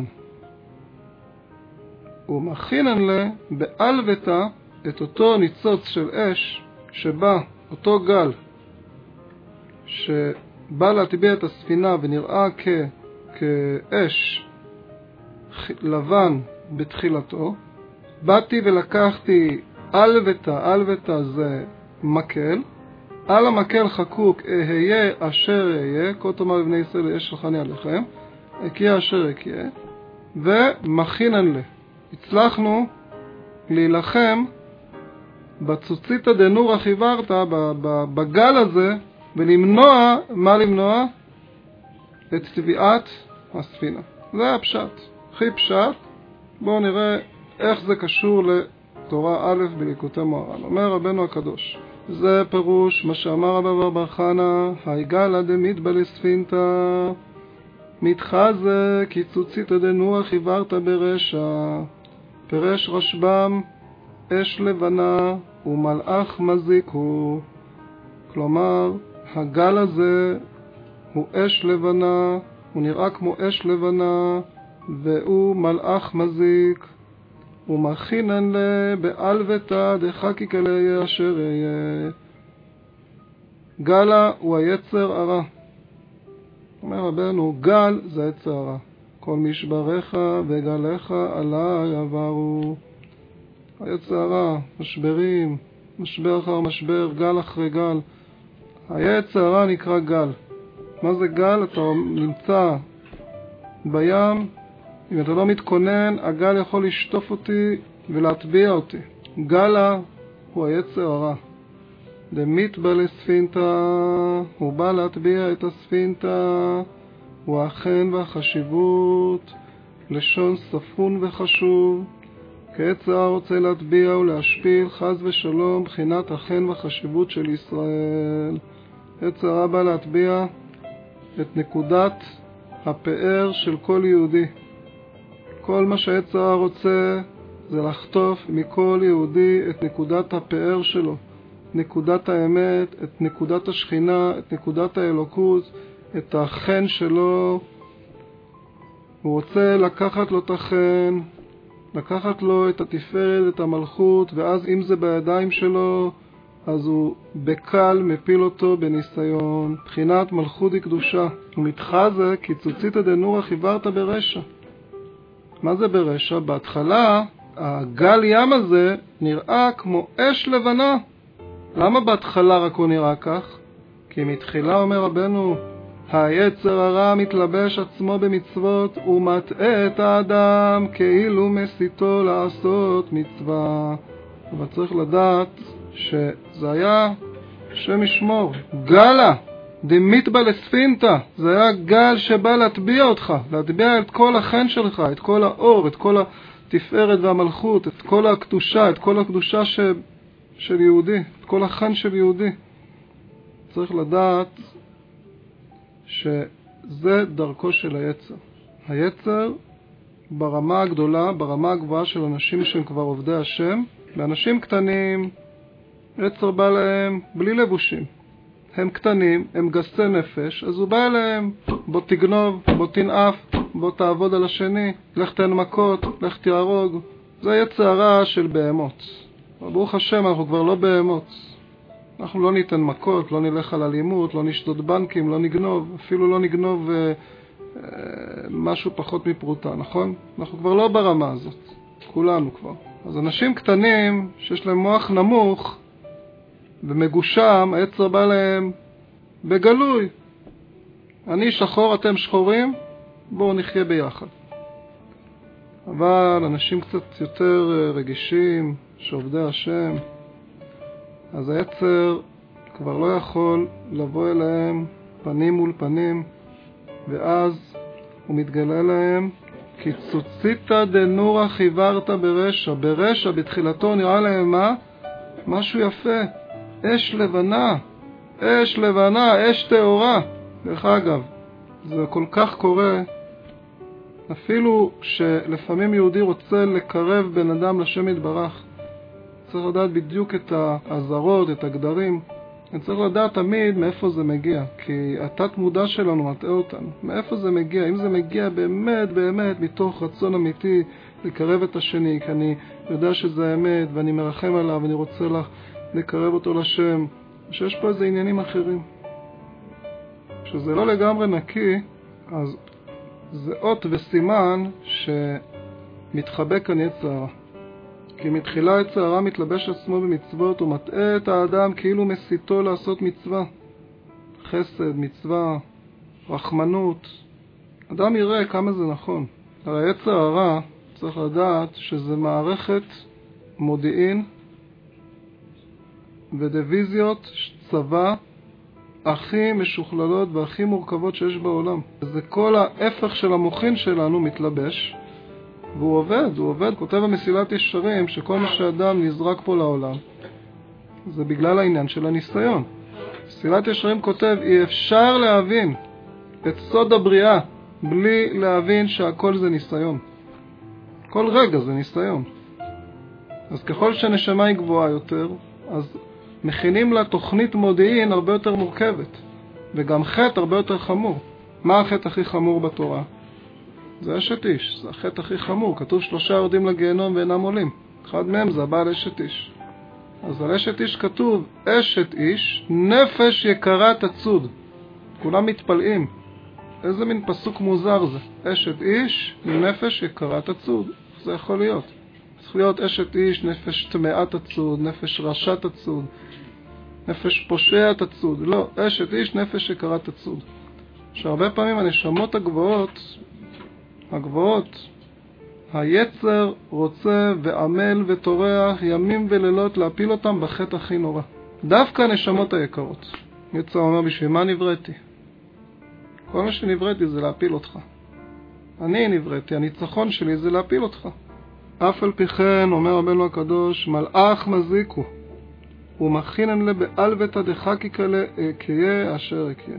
ומכינן לה באלבתא את אותו ניצוץ של אש שבא, אותו גל שבא להטביע את הספינה ונראה כ, כאש לבן בתחילתו. באתי ולקחתי אלבתא, אלבתא זה מקל, על המקל חקוק אהיה אשר אהיה, כה תאמר לבני ישראל אש שלחני עליכם, אקיה אשר אקיה, ומכינן לה. הצלחנו להילחם בצוציתא דנורא חיברתא, בגל הזה, ולמנוע, מה למנוע? את טביעת הספינה. זה הפשט, הכי פשט. בואו נראה איך זה קשור לתורה א' בליקוטי מוהר"ן. אומר רבנו הקדוש, זה פירוש מה שאמר רבא בר בר חנה, היגלה דמיטבא לספינתא מתחזה קיצוציתא דנורא חיברתא ברשע. פירש רשב"ם, אש לבנה ומלאך מזיק הוא. כלומר, הגל הזה הוא אש לבנה, הוא נראה כמו אש לבנה, והוא מלאך מזיק. ומכינן לה באלבתא דחקיקה לה אשר יהיה. גלה הוא היצר הרע. אומר רבנו, גל זה היצר הרע. כל משבריך וגליך עליי עברו. היצר הרע, משברים, משבר אחר משבר, גל אחרי גל. היצר הרע נקרא גל. מה זה גל? אתה נמצא בים, אם אתה לא מתכונן, הגל יכול לשטוף אותי ולהטביע אותי. גלה הוא היצר הרע. דמיטבא לספינתא, הוא בא להטביע את הספינתא, הוא החן והחשיבות, לשון ספון וחשוב, כעץ הרע רוצה להטביע ולהשפיל חס ושלום בחינת החן והחשיבות של ישראל. עץ הרע בא להטביע את נקודת הפאר של כל יהודי. כל מה שהעץ הרע רוצה זה לחטוף מכל יהודי את נקודת הפאר שלו, נקודת האמת, את נקודת השכינה, את נקודת האלוקות, את החן שלו. הוא רוצה לקחת לו את החן, לקחת לו את התפארת, את המלכות, ואז אם זה בידיים שלו, אז הוא בקל מפיל אותו בניסיון. בחינת מלכות היא קדושה. ומתחזה קיצוציתא דנורא חיברתא ברשע. מה זה ברשע? בהתחלה הגל ים הזה נראה כמו אש לבנה. למה בהתחלה רק הוא נראה כך? כי מתחילה אומר רבנו, היצר הרע מתלבש עצמו במצוות ומטעה את האדם כאילו מסיתו לעשות מצווה. אבל צריך לדעת שזה היה, השם ישמור, גלה, דמיתבא לספינתא. זה היה גל שבא להטביע אותך, להטביע את כל החן שלך, את כל האור, את כל התפארת והמלכות, את כל הקדושה, את כל הקדושה ש... של יהודי, את כל החן של יהודי. צריך לדעת שזה דרכו של היצר. היצר ברמה הגדולה, ברמה הגבוהה של אנשים שהם כבר עובדי השם, לאנשים קטנים, יצר בא להם בלי לבושים. הם קטנים, הם גסי נפש, אז הוא בא אליהם, בוא תגנוב, בוא תנאף, בוא תעבוד על השני, לך תן מכות, לך תהרוג. זה יצר הרע של בהמות. ברוך השם, אנחנו כבר לא בהמות. אנחנו לא ניתן מכות, לא נלך על אלימות, לא נשדוד בנקים, לא נגנוב, אפילו לא נגנוב אה, אה, משהו פחות מפרוטה, נכון? אנחנו כבר לא ברמה הזאת, כולנו כבר. אז אנשים קטנים שיש להם מוח נמוך ומגושם, היצר בא להם בגלוי. אני שחור, אתם שחורים, בואו נחיה ביחד. אבל אנשים קצת יותר רגישים, שעובדי השם, אז היצר כבר לא יכול לבוא אליהם פנים מול פנים, ואז הוא מתגלה להם, כי צוציתא דנורא חיוורת ברשע. ברשע בתחילתו נראה להם מה? משהו יפה. אש לבנה, אש לבנה, אש טהורה. דרך אגב, זה כל כך קורה, אפילו שלפעמים יהודי רוצה לקרב בן אדם לשם יתברך, צריך לדעת בדיוק את העזרות, את הגדרים. צריך לדעת תמיד מאיפה זה מגיע, כי התת מודע שלנו מטעה אותנו. מאיפה זה מגיע? אם זה מגיע באמת, באמת, מתוך רצון אמיתי לקרב את השני, כי אני יודע שזה האמת, ואני מרחם עליו, ואני רוצה לך לקרב אותו לשם, שיש פה איזה עניינים אחרים. כשזה לא לגמרי נקי, אז זה אות וסימן שמתחבק כאן יצר הרע. כי מתחילה יצר הרע מתלבש עצמו במצוות ומטעה את האדם כאילו מסיתו לעשות מצווה. חסד, מצווה, רחמנות. אדם יראה כמה זה נכון. הרי יצר הרע צריך לדעת שזה מערכת מודיעין ודיוויזיות צבא הכי משוכללות והכי מורכבות שיש בעולם. זה כל ההפך של המוחין שלנו מתלבש, והוא עובד, הוא עובד. כותב המסילת ישרים שכל מה שאדם נזרק פה לעולם זה בגלל העניין של הניסיון. מסילת ישרים כותב, אי אפשר להבין את סוד הבריאה בלי להבין שהכל זה ניסיון. כל רגע זה ניסיון. אז ככל שהנשמה היא גבוהה יותר, אז מכינים לה תוכנית מודיעין הרבה יותר מורכבת, וגם חטא הרבה יותר חמור. מה החטא הכי חמור בתורה? זה אשת איש, זה החטא הכי חמור. כתוב שלושה יורדים לגיהנום ואינם עולים. אחד מהם זה הבעל אשת איש. אז על אשת איש כתוב, אשת איש, נפש יקרה תצוד. כולם מתפלאים. איזה מין פסוק מוזר זה. אשת איש, נפש יקרה תצוד. זה יכול להיות. צריך להיות אשת איש, נפש טמאה תצוד, נפש רשע תצוד, נפש פושע תצוד. לא, אשת איש, נפש יקרה תצוד. שהרבה פעמים הנשמות הגבוהות, הגבוהות, היצר רוצה ועמל וטורח ימים ולילות להפיל אותם בחטא הכי נורא. דווקא הנשמות היקרות. יצר אומר, בשביל מה נבראתי? כל מה שנבראתי זה להפיל אותך. אני נבראתי, הניצחון שלי זה להפיל אותך. אף על פי כן, אומר רבנו הקדוש, מלאך מזיקו, ומכינן לבעלבתא דחקיקא לאקיה אשר אקיה.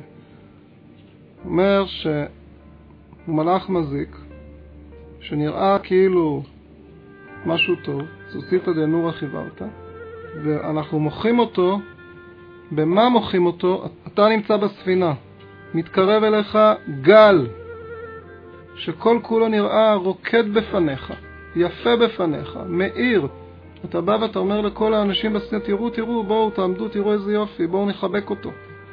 אומר שהוא מלאך מזיק, שנראה כאילו משהו טוב, צוציתא דנורא חיוורת, ואנחנו מוחים אותו. במה מוחים אותו? אתה נמצא בספינה, מתקרב אליך גל, שכל כולו נראה רוקד בפניך, יפה בפניך, מאיר. אתה בא ואתה אומר לכל האנשים בספינה, תראו, תראו, בואו, תעמדו, תראו איזה יופי, בואו נחבק אותו.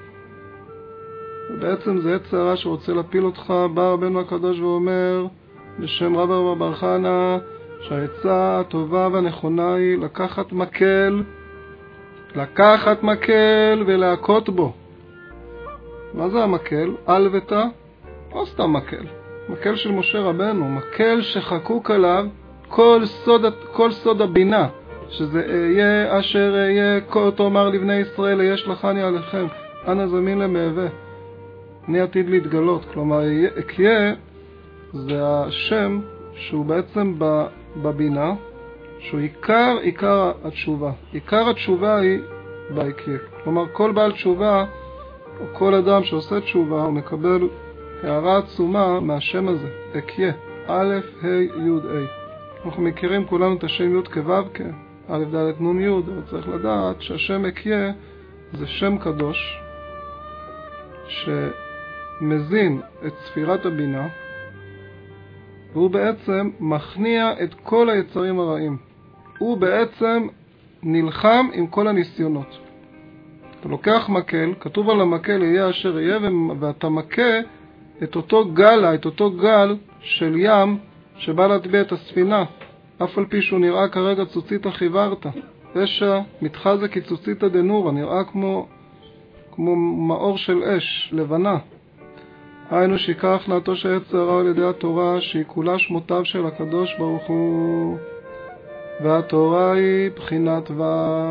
ובעצם זה יצר הרע שרוצה להפיל אותך. בא רבנו הקדוש ואומר, בשם רב אברהם בר חנא, שהעצה הטובה והנכונה היא לקחת מקל לקחת מקל ולהכות בו. מה זה המקל? על ותא? לא סתם מקל. מקל של משה רבנו, מקל שחקוק עליו כל סוד, כל סוד הבינה, שזה אהיה אשר אהיה, כה תאמר לבני ישראל, אהיה שלחני עליכם, אנא זמין למהווה. אני עתיד להתגלות, כלומר, אקיה זה השם שהוא בעצם בבינה, שהוא עיקר, עיקר התשובה. עיקר התשובה היא באקיה. כלומר, כל בעל תשובה, או כל אדם שעושה תשובה, הוא מקבל הערה עצומה מהשם הזה, אקיה, א', ה', י', ה'. אנחנו מכירים כולנו את השם י' כו' כ, א', ד', נ', י', אבל צריך לדעת שהשם אקיה זה שם קדוש, שמזין את ספירת הבינה, והוא בעצם מכניע את כל היצרים הרעים. הוא בעצם נלחם עם כל הניסיונות. אתה לוקח מקל, כתוב על המקל יהיה אשר יהיה, ואתה מכה את אותו גל, את אותו גל של ים שבא להטביע את הספינה, אף על פי שהוא נראה כרגע צוציתא חיוורת. אשה מתחזה כצוציתא דנורא, נראה כמו, כמו מאור של אש, לבנה. היינו שעיקר הכנעתו של יצר הרע על ידי התורה, שהיא כולה שמותיו של הקדוש ברוך הוא, והתורה היא בחינת ו'.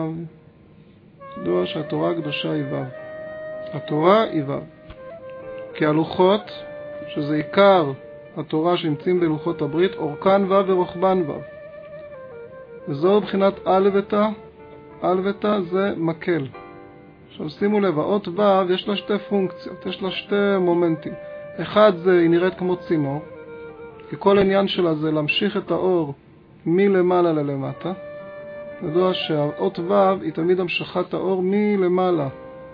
תדעו שהתורה הקדושה היא ו'. התורה היא ו'. כי הלוחות, שזה עיקר התורה שנמצאים בלוחות הברית, אורכן ו' ורוחבן ו'. וזו בחינת א' ותא. א' ותא זה מקל. עכשיו שימו לב, האות ו' יש לה שתי פונקציות, יש לה שתי מומנטים. אחד זה, היא נראית כמו צינור, כי כל העניין שלה זה להמשיך את האור מלמעלה ללמטה. ידוע שהאות ו' היא תמיד המשכת האור מלמעלה,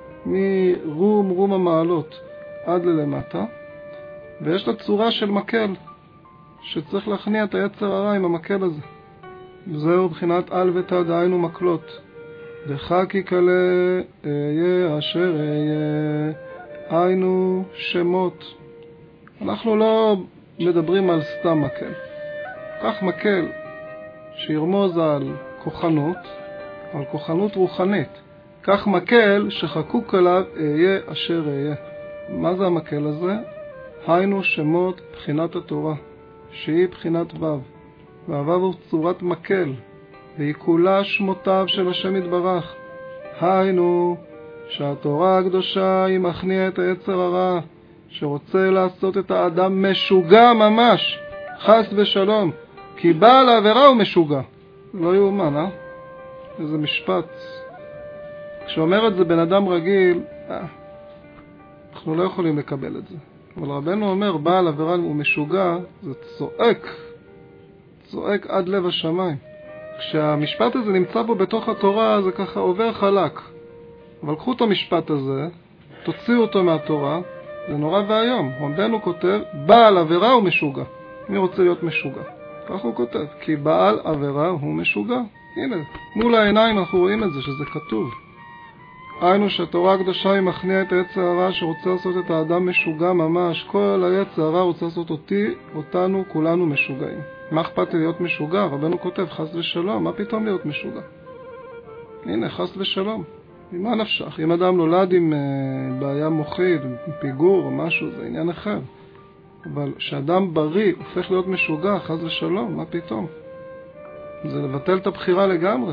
מרום רום המעלות עד ללמטה, ויש לה צורה של מקל, שצריך להכניע את היצר הרע עם המקל הזה. זהו בחינת על ותא, דהיינו מקלות. דחקי כלה אהיה אשר אהיה, היינו שמות. אנחנו לא מדברים על סתם מקל. כך מקל שירמוז על כוחנות, על כוחנות רוחנית. כך מקל שחקוק עליו אהיה אשר אהיה. מה זה המקל הזה? היינו שמות בחינת התורה, שהיא בחינת ו'. והו' הוא צורת מקל, והיא כולה שמותיו של השם יתברך. היינו שהתורה הקדושה היא מכניע את היצר הרע, שרוצה לעשות את האדם משוגע ממש, חס ושלום, כי בעל העבירה הוא משוגע. לא יאומן, אה? איזה משפט. כשאומר את זה בן אדם רגיל, אה, אנחנו לא יכולים לקבל את זה. אבל רבנו אומר, בעל עבירה הוא משוגע, זה צועק, צועק עד לב השמיים. כשהמשפט הזה נמצא פה בתוך התורה, זה ככה עובר חלק. אבל קחו את המשפט הזה, תוציאו אותו מהתורה, זה נורא והיום. רבנו כותב, בעל עבירה הוא משוגע. מי רוצה להיות משוגע? כך הוא כותב, כי בעל עבירה הוא משוגע. הנה, מול העיניים אנחנו רואים את זה, שזה כתוב. היינו שהתורה הקדושה היא מכניע את היצר הרע שרוצה לעשות את האדם משוגע ממש. כל היצר הרע רוצה לעשות אותי, אותנו, כולנו משוגעים. מה אכפת לי להיות משוגע? רבנו כותב, חס ושלום, מה פתאום להיות משוגע? הנה, חס ושלום. ממה נפשך? אם אדם נולד עם uh, בעיה מוחית, עם פיגור או משהו, זה עניין אחר. אבל שאדם בריא הופך להיות משוגע, חס ושלום, מה פתאום? זה לבטל את הבחירה לגמרי.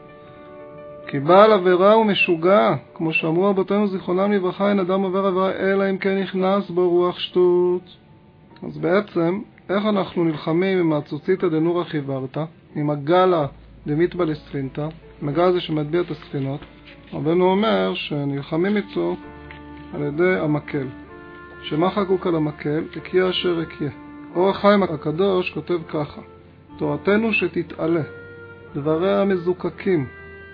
כי בעל עבירה הוא משוגע, כמו שאמרו רבותינו זיכרונם לברכה, אין אדם עובר עבירה אלא אם כן נכנס בו רוח שטות. אז בעצם, איך אנחנו נלחמים עם הצוציתא דנורא חיוורת, עם הגלה דמיתבא לספינתא, עם הגל הזה שמטביע את הספינות? רבנו אומר שנלחמים איתו על ידי המקל. שמה חקוק על המקל? אקיה אשר אקיה. אור החיים הקדוש כותב ככה, תורתנו שתתעלה, דבריה מזוקקים,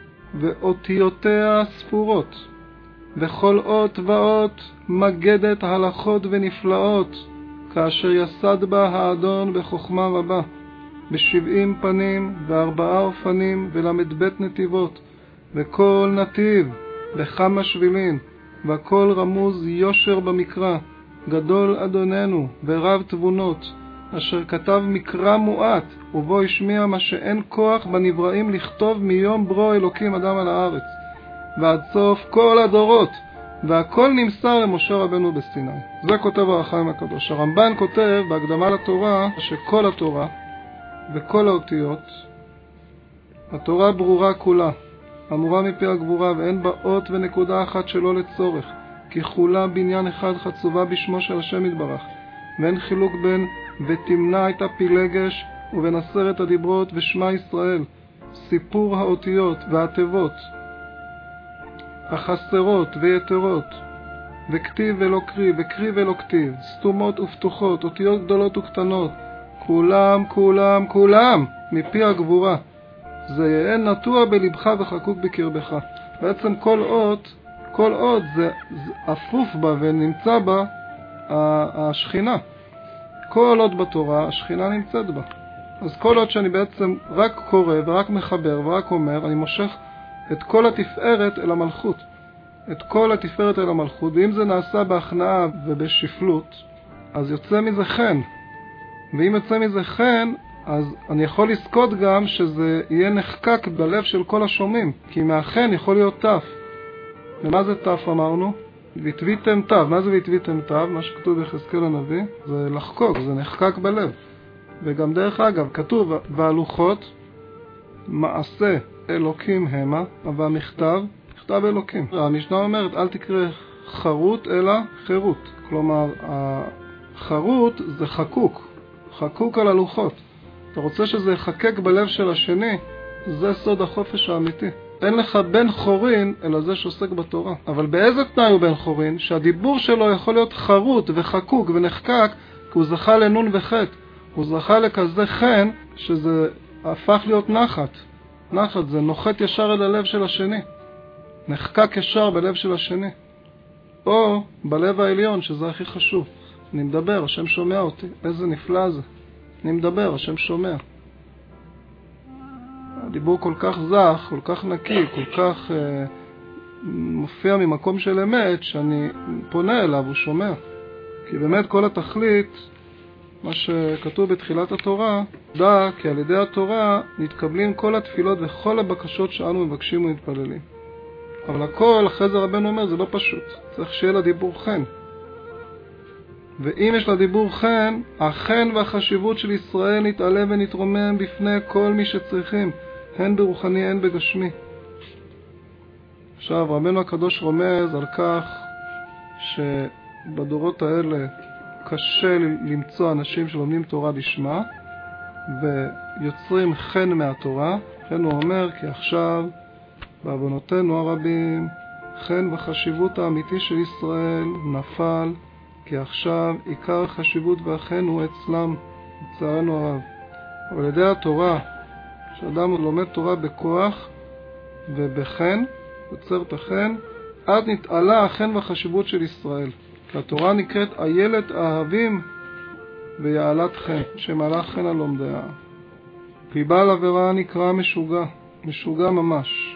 ואותיותיה ספורות, וכל אות ואות מגדת הלכות ונפלאות, כאשר יסד בה האדון בחוכמה רבה, בשבעים פנים וארבעה אופנים ולמד בית נתיבות, וכל נתיב וכמה שבילין, והכל רמוז יושר במקרא, גדול אדוננו ורב תבונות, אשר כתב מקרא מועט, ובו השמיע מה שאין כוח בנבראים לכתוב מיום ברוא אלוקים אדם על הארץ. ועד סוף כל הדורות, והכל נמסר למשה רבנו בסיני. זה כותב אור החיים הקדוש. הרמב"ן כותב בהקדמה לתורה שכל התורה וכל האותיות, התורה ברורה כולה, אמורה מפי הגבורה, ואין בה אות ונקודה אחת שלא לצורך, כי כולה בניין אחד חצובה בשמו של השם יתברך, ואין חילוק בין ותמנע את הפילגש ובין עשרת הדיברות ושמה ישראל, סיפור האותיות והתיבות, החסרות ויתרות, וכתיב ולא קריא, וקריא ולא כתיב, סתומות ופתוחות, אותיות גדולות וקטנות, כולם, כולם, כולם, מפי הגבורה. זה יהיה נטוע בלבך וחקוק בקרבך. בעצם כל אות, כל אות זה, זה אפוף בה ונמצא בה השכינה. כל אות בתורה, השכינה נמצאת בה. אז כל אות שאני בעצם רק קורא ורק מחבר ורק אומר, אני מושך את כל התפארת אל המלכות. את כל התפארת אל המלכות, ואם זה נעשה בהכנעה ובשפלות, אז יוצא מזה חן. ואם יוצא מזה חן, אז אני יכול לזכות גם שזה יהיה נחקק בלב של כל השומעים, כי מהחן יכול להיות תף. ומה זה תף אמרנו? והתוויתם תו. מה זה והתוויתם תו? מה שכתוב ביחזקאל הנביא, זה לחקוק, זה נחקק בלב. וגם דרך אגב, כתוב, והלוחות מעשה אלוקים המה, אבל מכתב, מכתב אלוקים. המשנה אומרת, אל תקרא חרות אלא חירות. כלומר, החרות זה חקוק, חקוק על הלוחות. אתה רוצה שזה יחקק בלב של השני, זה סוד החופש האמיתי. אין לך בן חורין אלא זה שעוסק בתורה. אבל באיזה תנאי הוא בן חורין? שהדיבור שלו יכול להיות חרוט וחקוק ונחקק, כי הוא זכה לנון וחטא. הוא זכה לכזה חן שזה הפך להיות נחת. נחת זה נוחת ישר אל הלב של השני. נחקק ישר בלב של השני. או בלב העליון, שזה הכי חשוב. אני מדבר, השם שומע אותי. איזה נפלא זה. אני מדבר, השם שומע. הדיבור כל כך זך, כל כך נקי, כל כך אה, מופיע ממקום של אמת, שאני פונה אליו, הוא שומע. כי באמת כל התכלית, מה שכתוב בתחילת התורה, דע כי על ידי התורה נתקבלים כל התפילות וכל הבקשות שאנו מבקשים ומתפללים. אבל הכל, אחרי זה רבנו אומר, זה לא פשוט. צריך שיהיה לדיבור חן. ואם יש לדיבור חן, החן והחשיבות של ישראל נתעלה ונתרומם בפני כל מי שצריכים, הן ברוחני הן בגשמי. עכשיו, רבנו הקדוש רומז על כך שבדורות האלה קשה למצוא אנשים שלומדים תורה לשמה ויוצרים חן מהתורה. לכן הוא אומר כי עכשיו בעוונותינו הרבים חן וחשיבות האמיתי של ישראל נפל, כי עכשיו עיקר החשיבות והחן הוא אצלם, לצערנו הרב. אבל על ידי התורה, שאדם לומד תורה בכוח ובחן, יוצר את החן, עד נתעלה החן והחשיבות של ישראל. כי התורה נקראת איילת האהבים ויעלת חן, שמעלה חן על לומדיה. כי בעל עבירה נקרא משוגע, משוגע ממש.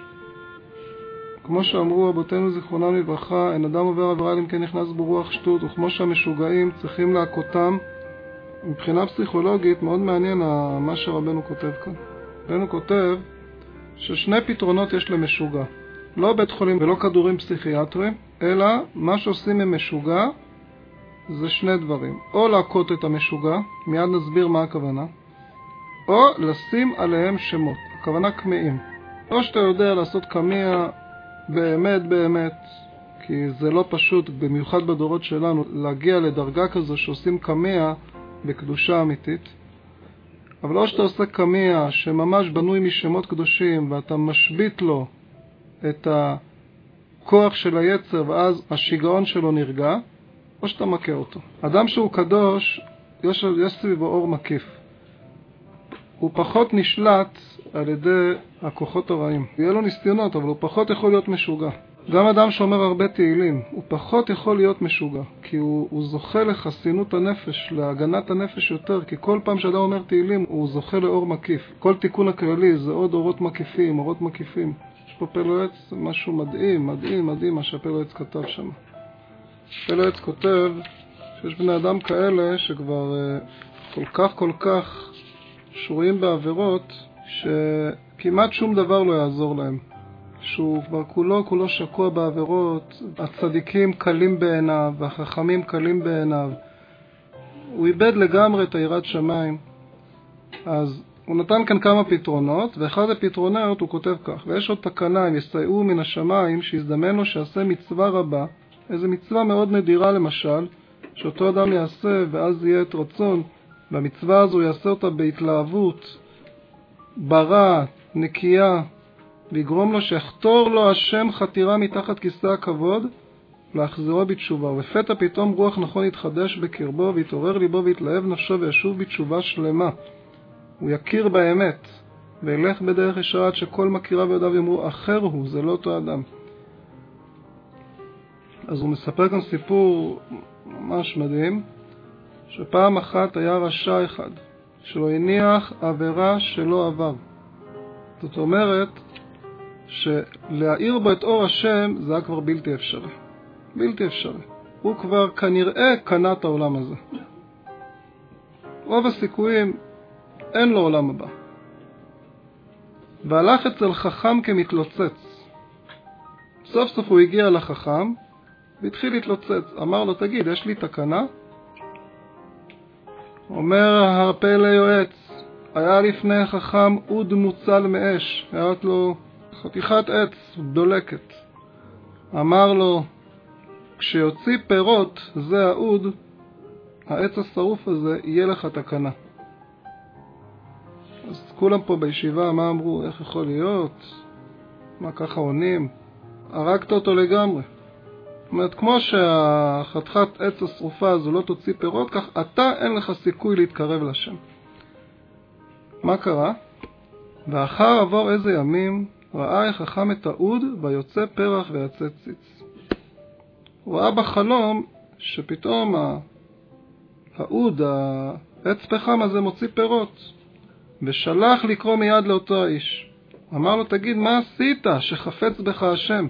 כמו שאמרו רבותינו זיכרונם לברכה, אין אדם עובר עבירה אם כן נכנס ברוח שטות, וכמו שהמשוגעים צריכים להכותם. מבחינה פסיכולוגית מאוד מעניין מה שרבנו כותב כאן. רבנו כותב ששני פתרונות יש למשוגע. לא בית חולים ולא כדורים פסיכיאטריים, אלא מה שעושים עם משוגע זה שני דברים. או להכות את המשוגע, מיד נסביר מה הכוונה, או לשים עליהם שמות, הכוונה קמאים. או שאתה יודע לעשות קמיע באמת באמת, כי זה לא פשוט, במיוחד בדורות שלנו, להגיע לדרגה כזו שעושים קמיע בקדושה אמיתית. אבל או שאתה עושה קמיע שממש בנוי משמות קדושים ואתה משבית לו את הכוח של היצר ואז השיגעון שלו נרגע, או שאתה מכה אותו. אדם שהוא קדוש, יש, יש סביבו אור מקיף. הוא פחות נשלט על ידי הכוחות הרעים. יהיה לו ניסיונות, אבל הוא פחות יכול להיות משוגע. גם אדם שאומר הרבה תהילים, הוא פחות יכול להיות משוגע, כי הוא, הוא זוכה לחסינות הנפש, להגנת הנפש יותר, כי כל פעם שאדם אומר תהילים, הוא זוכה לאור מקיף. כל תיקון הכללי זה עוד אורות מקיפים, אורות מקיפים. יש פה פלו עץ, משהו מדהים, מדהים, מדהים, מה שהפלו עץ כתב שם. פלו עץ כותב שיש בני אדם כאלה שכבר uh, כל כך כל כך שרויים בעבירות, שכמעט שום דבר לא יעזור להם. שהוא כבר כולו כולו שקוע בעבירות, הצדיקים קלים בעיניו והחכמים קלים בעיניו. הוא איבד לגמרי את יראת שמיים. אז הוא נתן כאן כמה פתרונות, ואחד הפתרונות הוא כותב כך: ויש עוד תקנה, אם יסייעו מן השמיים, שיזדמן לו שיעשה מצווה רבה, איזו מצווה מאוד נדירה למשל, שאותו אדם יעשה ואז יהיה את רצון, והמצווה הזו יעשה אותה בהתלהבות, ברע, נקייה, ויגרום לו שיחתור לו השם חתירה מתחת כיסא הכבוד, להחזירו בתשובה. ובפתע פתאום רוח נכון יתחדש בקרבו, ויתעורר ליבו ויתלהב נפשו וישוב בתשובה שלמה. הוא יכיר באמת, וילך בדרך ישרה עד שכל מכירה בידיו יאמרו אחר הוא, זה לא אותו אדם. אז הוא מספר כאן סיפור ממש מדהים, שפעם אחת היה רשע אחד, שלא הניח עבירה שלא עבר. זאת אומרת, שלהאיר בו את אור השם זה היה כבר בלתי אפשרי. בלתי אפשרי. הוא כבר כנראה קנה את העולם הזה. רוב הסיכויים אין לו עולם הבא. והלך אצל חכם כמתלוצץ. סוף סוף הוא הגיע לחכם והתחיל להתלוצץ. אמר לו, תגיד, יש לי תקנה? אומר הרפא ליועץ, היה לפני חכם אוד מוצל מאש, היה לו חתיכת עץ דולקת. אמר לו, כשיוציא פירות, זה האוד, העץ השרוף הזה, יהיה לך תקנה. אז כולם פה בישיבה, מה אמרו? איך יכול להיות? מה ככה עונים? הרגת אותו לגמרי. זאת אומרת, כמו שהחתיכת עץ השרופה הזו לא תוציא פירות, כך אתה אין לך סיכוי להתקרב לשם. מה קרה? ואחר עבור איזה ימים, ראה החכם את האוד, ויוצא פרח ויצא ציץ. הוא ראה בחלום שפתאום האוד, העץ פחם הזה מוציא פירות, ושלח לקרוא מיד לאותו האיש. אמר לו, תגיד, מה עשית שחפץ בך השם?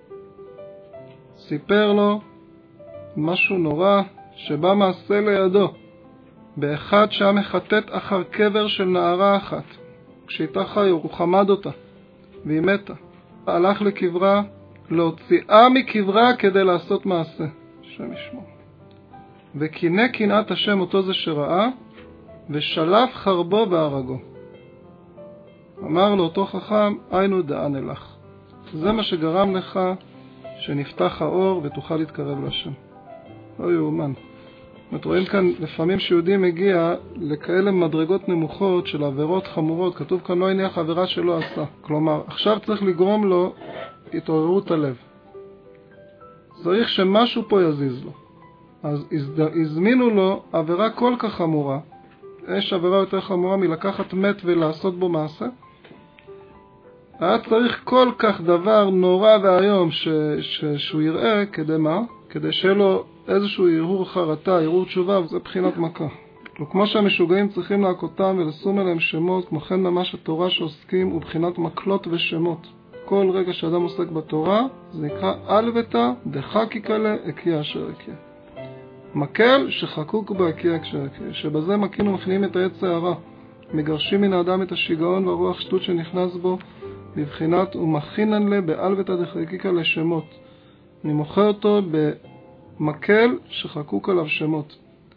סיפר לו משהו נורא שבא מעשה לידו, באחד שהיה מחטט אחר קבר של נערה אחת. כשהייתה חיה הוא חמד אותה והיא מתה. הלך לקברה, להוציאה מקברה כדי לעשות מעשה. השם ישמור. וקינא קנאת השם אותו זה שראה, ושלף חרבו והרגו. אמר לו אותו חכם, היינו דען אלך. זה מה שגרם לך שנפתח האור ותוכל להתקרב לשם. לא יאומן. זאת רואים כאן לפעמים שיהודי מגיע לכאלה מדרגות נמוכות של עבירות חמורות. כתוב כאן לא הניח עבירה שלא עשה. כלומר, עכשיו צריך לגרום לו התעוררות הלב. צריך שמשהו פה יזיז לו. אז הזמינו לו עבירה כל כך חמורה. יש עבירה יותר חמורה מלקחת מת ולעשות בו מעשה. היה צריך כל כך דבר נורא והיום ש, ש, שהוא יראה כדי מה? כדי שיהיה לו איזשהו הרהור חרטה, הרהור תשובה, וזה בחינת מכה. וכמו שהמשוגעים צריכים להכותם ולשום אליהם שמות, כמו כן ממש התורה שעוסקים הוא בחינת מקלות ושמות. כל רגע שאדם עוסק בתורה, זה נקרא אלוותה דחקיקה לה אקיה אשר אקיה. מקל שחקוק בה אקיה אשר אקיה, שבזה מקינו מכניעים את העץ הערה, מגרשים מן האדם את השיגעון והרוח שטות שנכנס בו, בבחינת ומכינן לה באלוותה דחקיקה לשמות. אני מוכר אותו במקל שחקוק עליו שמות.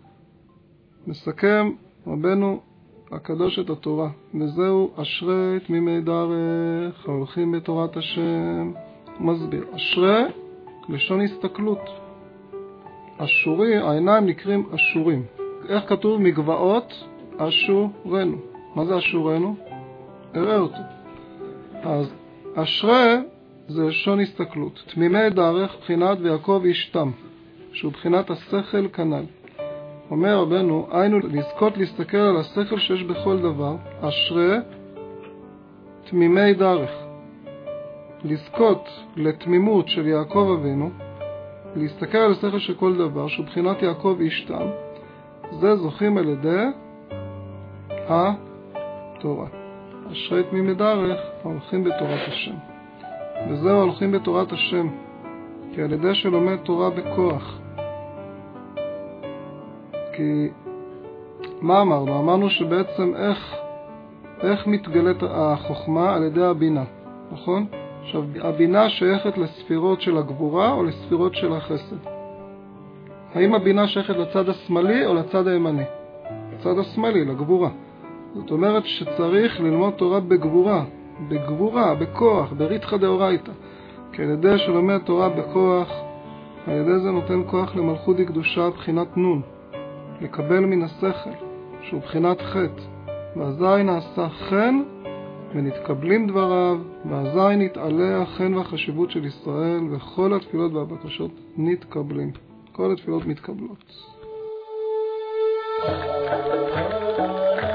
מסכם רבנו הקדוש את התורה, וזהו אשרי תמימי דרך ההולכים בתורת השם. מסביר, אשרי לשון הסתכלות. אשורי, העיניים נקראים אשורים. איך כתוב? מגבעות אשורנו. מה זה אשורנו? הראה אותו. אז אשרי זה לשון הסתכלות. תמימי דרך בחינת ויעקב אישתם, שהוא בחינת השכל כנ"ל. אומר רבנו, היינו לזכות להסתכל על השכל שיש בכל דבר, אשרי תמימי דרך. לזכות לתמימות של יעקב אבינו, להסתכל על השכל של כל דבר, שהוא בחינת יעקב אישתם, זה זוכים על ידי התורה. אשרי תמימי דרך הולכים בתורת השם. וזהו הולכים בתורת השם, כי על ידי שלומד תורה בכוח. כי מה אמרנו? אמרנו שבעצם איך, איך מתגלית החוכמה על ידי הבינה, נכון? עכשיו, הבינה שייכת לספירות של הגבורה או לספירות של החסד? האם הבינה שייכת לצד השמאלי או לצד הימני? לצד השמאלי, לגבורה. זאת אומרת שצריך ללמוד תורה בגבורה, בגבורה, בכוח, בריתחא דאורייתא. כי על ידי שלומד תורה בכוח, על ידי זה נותן כוח למלכות דקדושה בחינת נון, לקבל מן השכל, שהוא בחינת חטא. ואזי נעשה חן ונתקבלים דבריו, ואזי נתעלה החן והחשיבות של ישראל, וכל התפילות והבקשות נתקבלים. כל התפילות מתקבלות.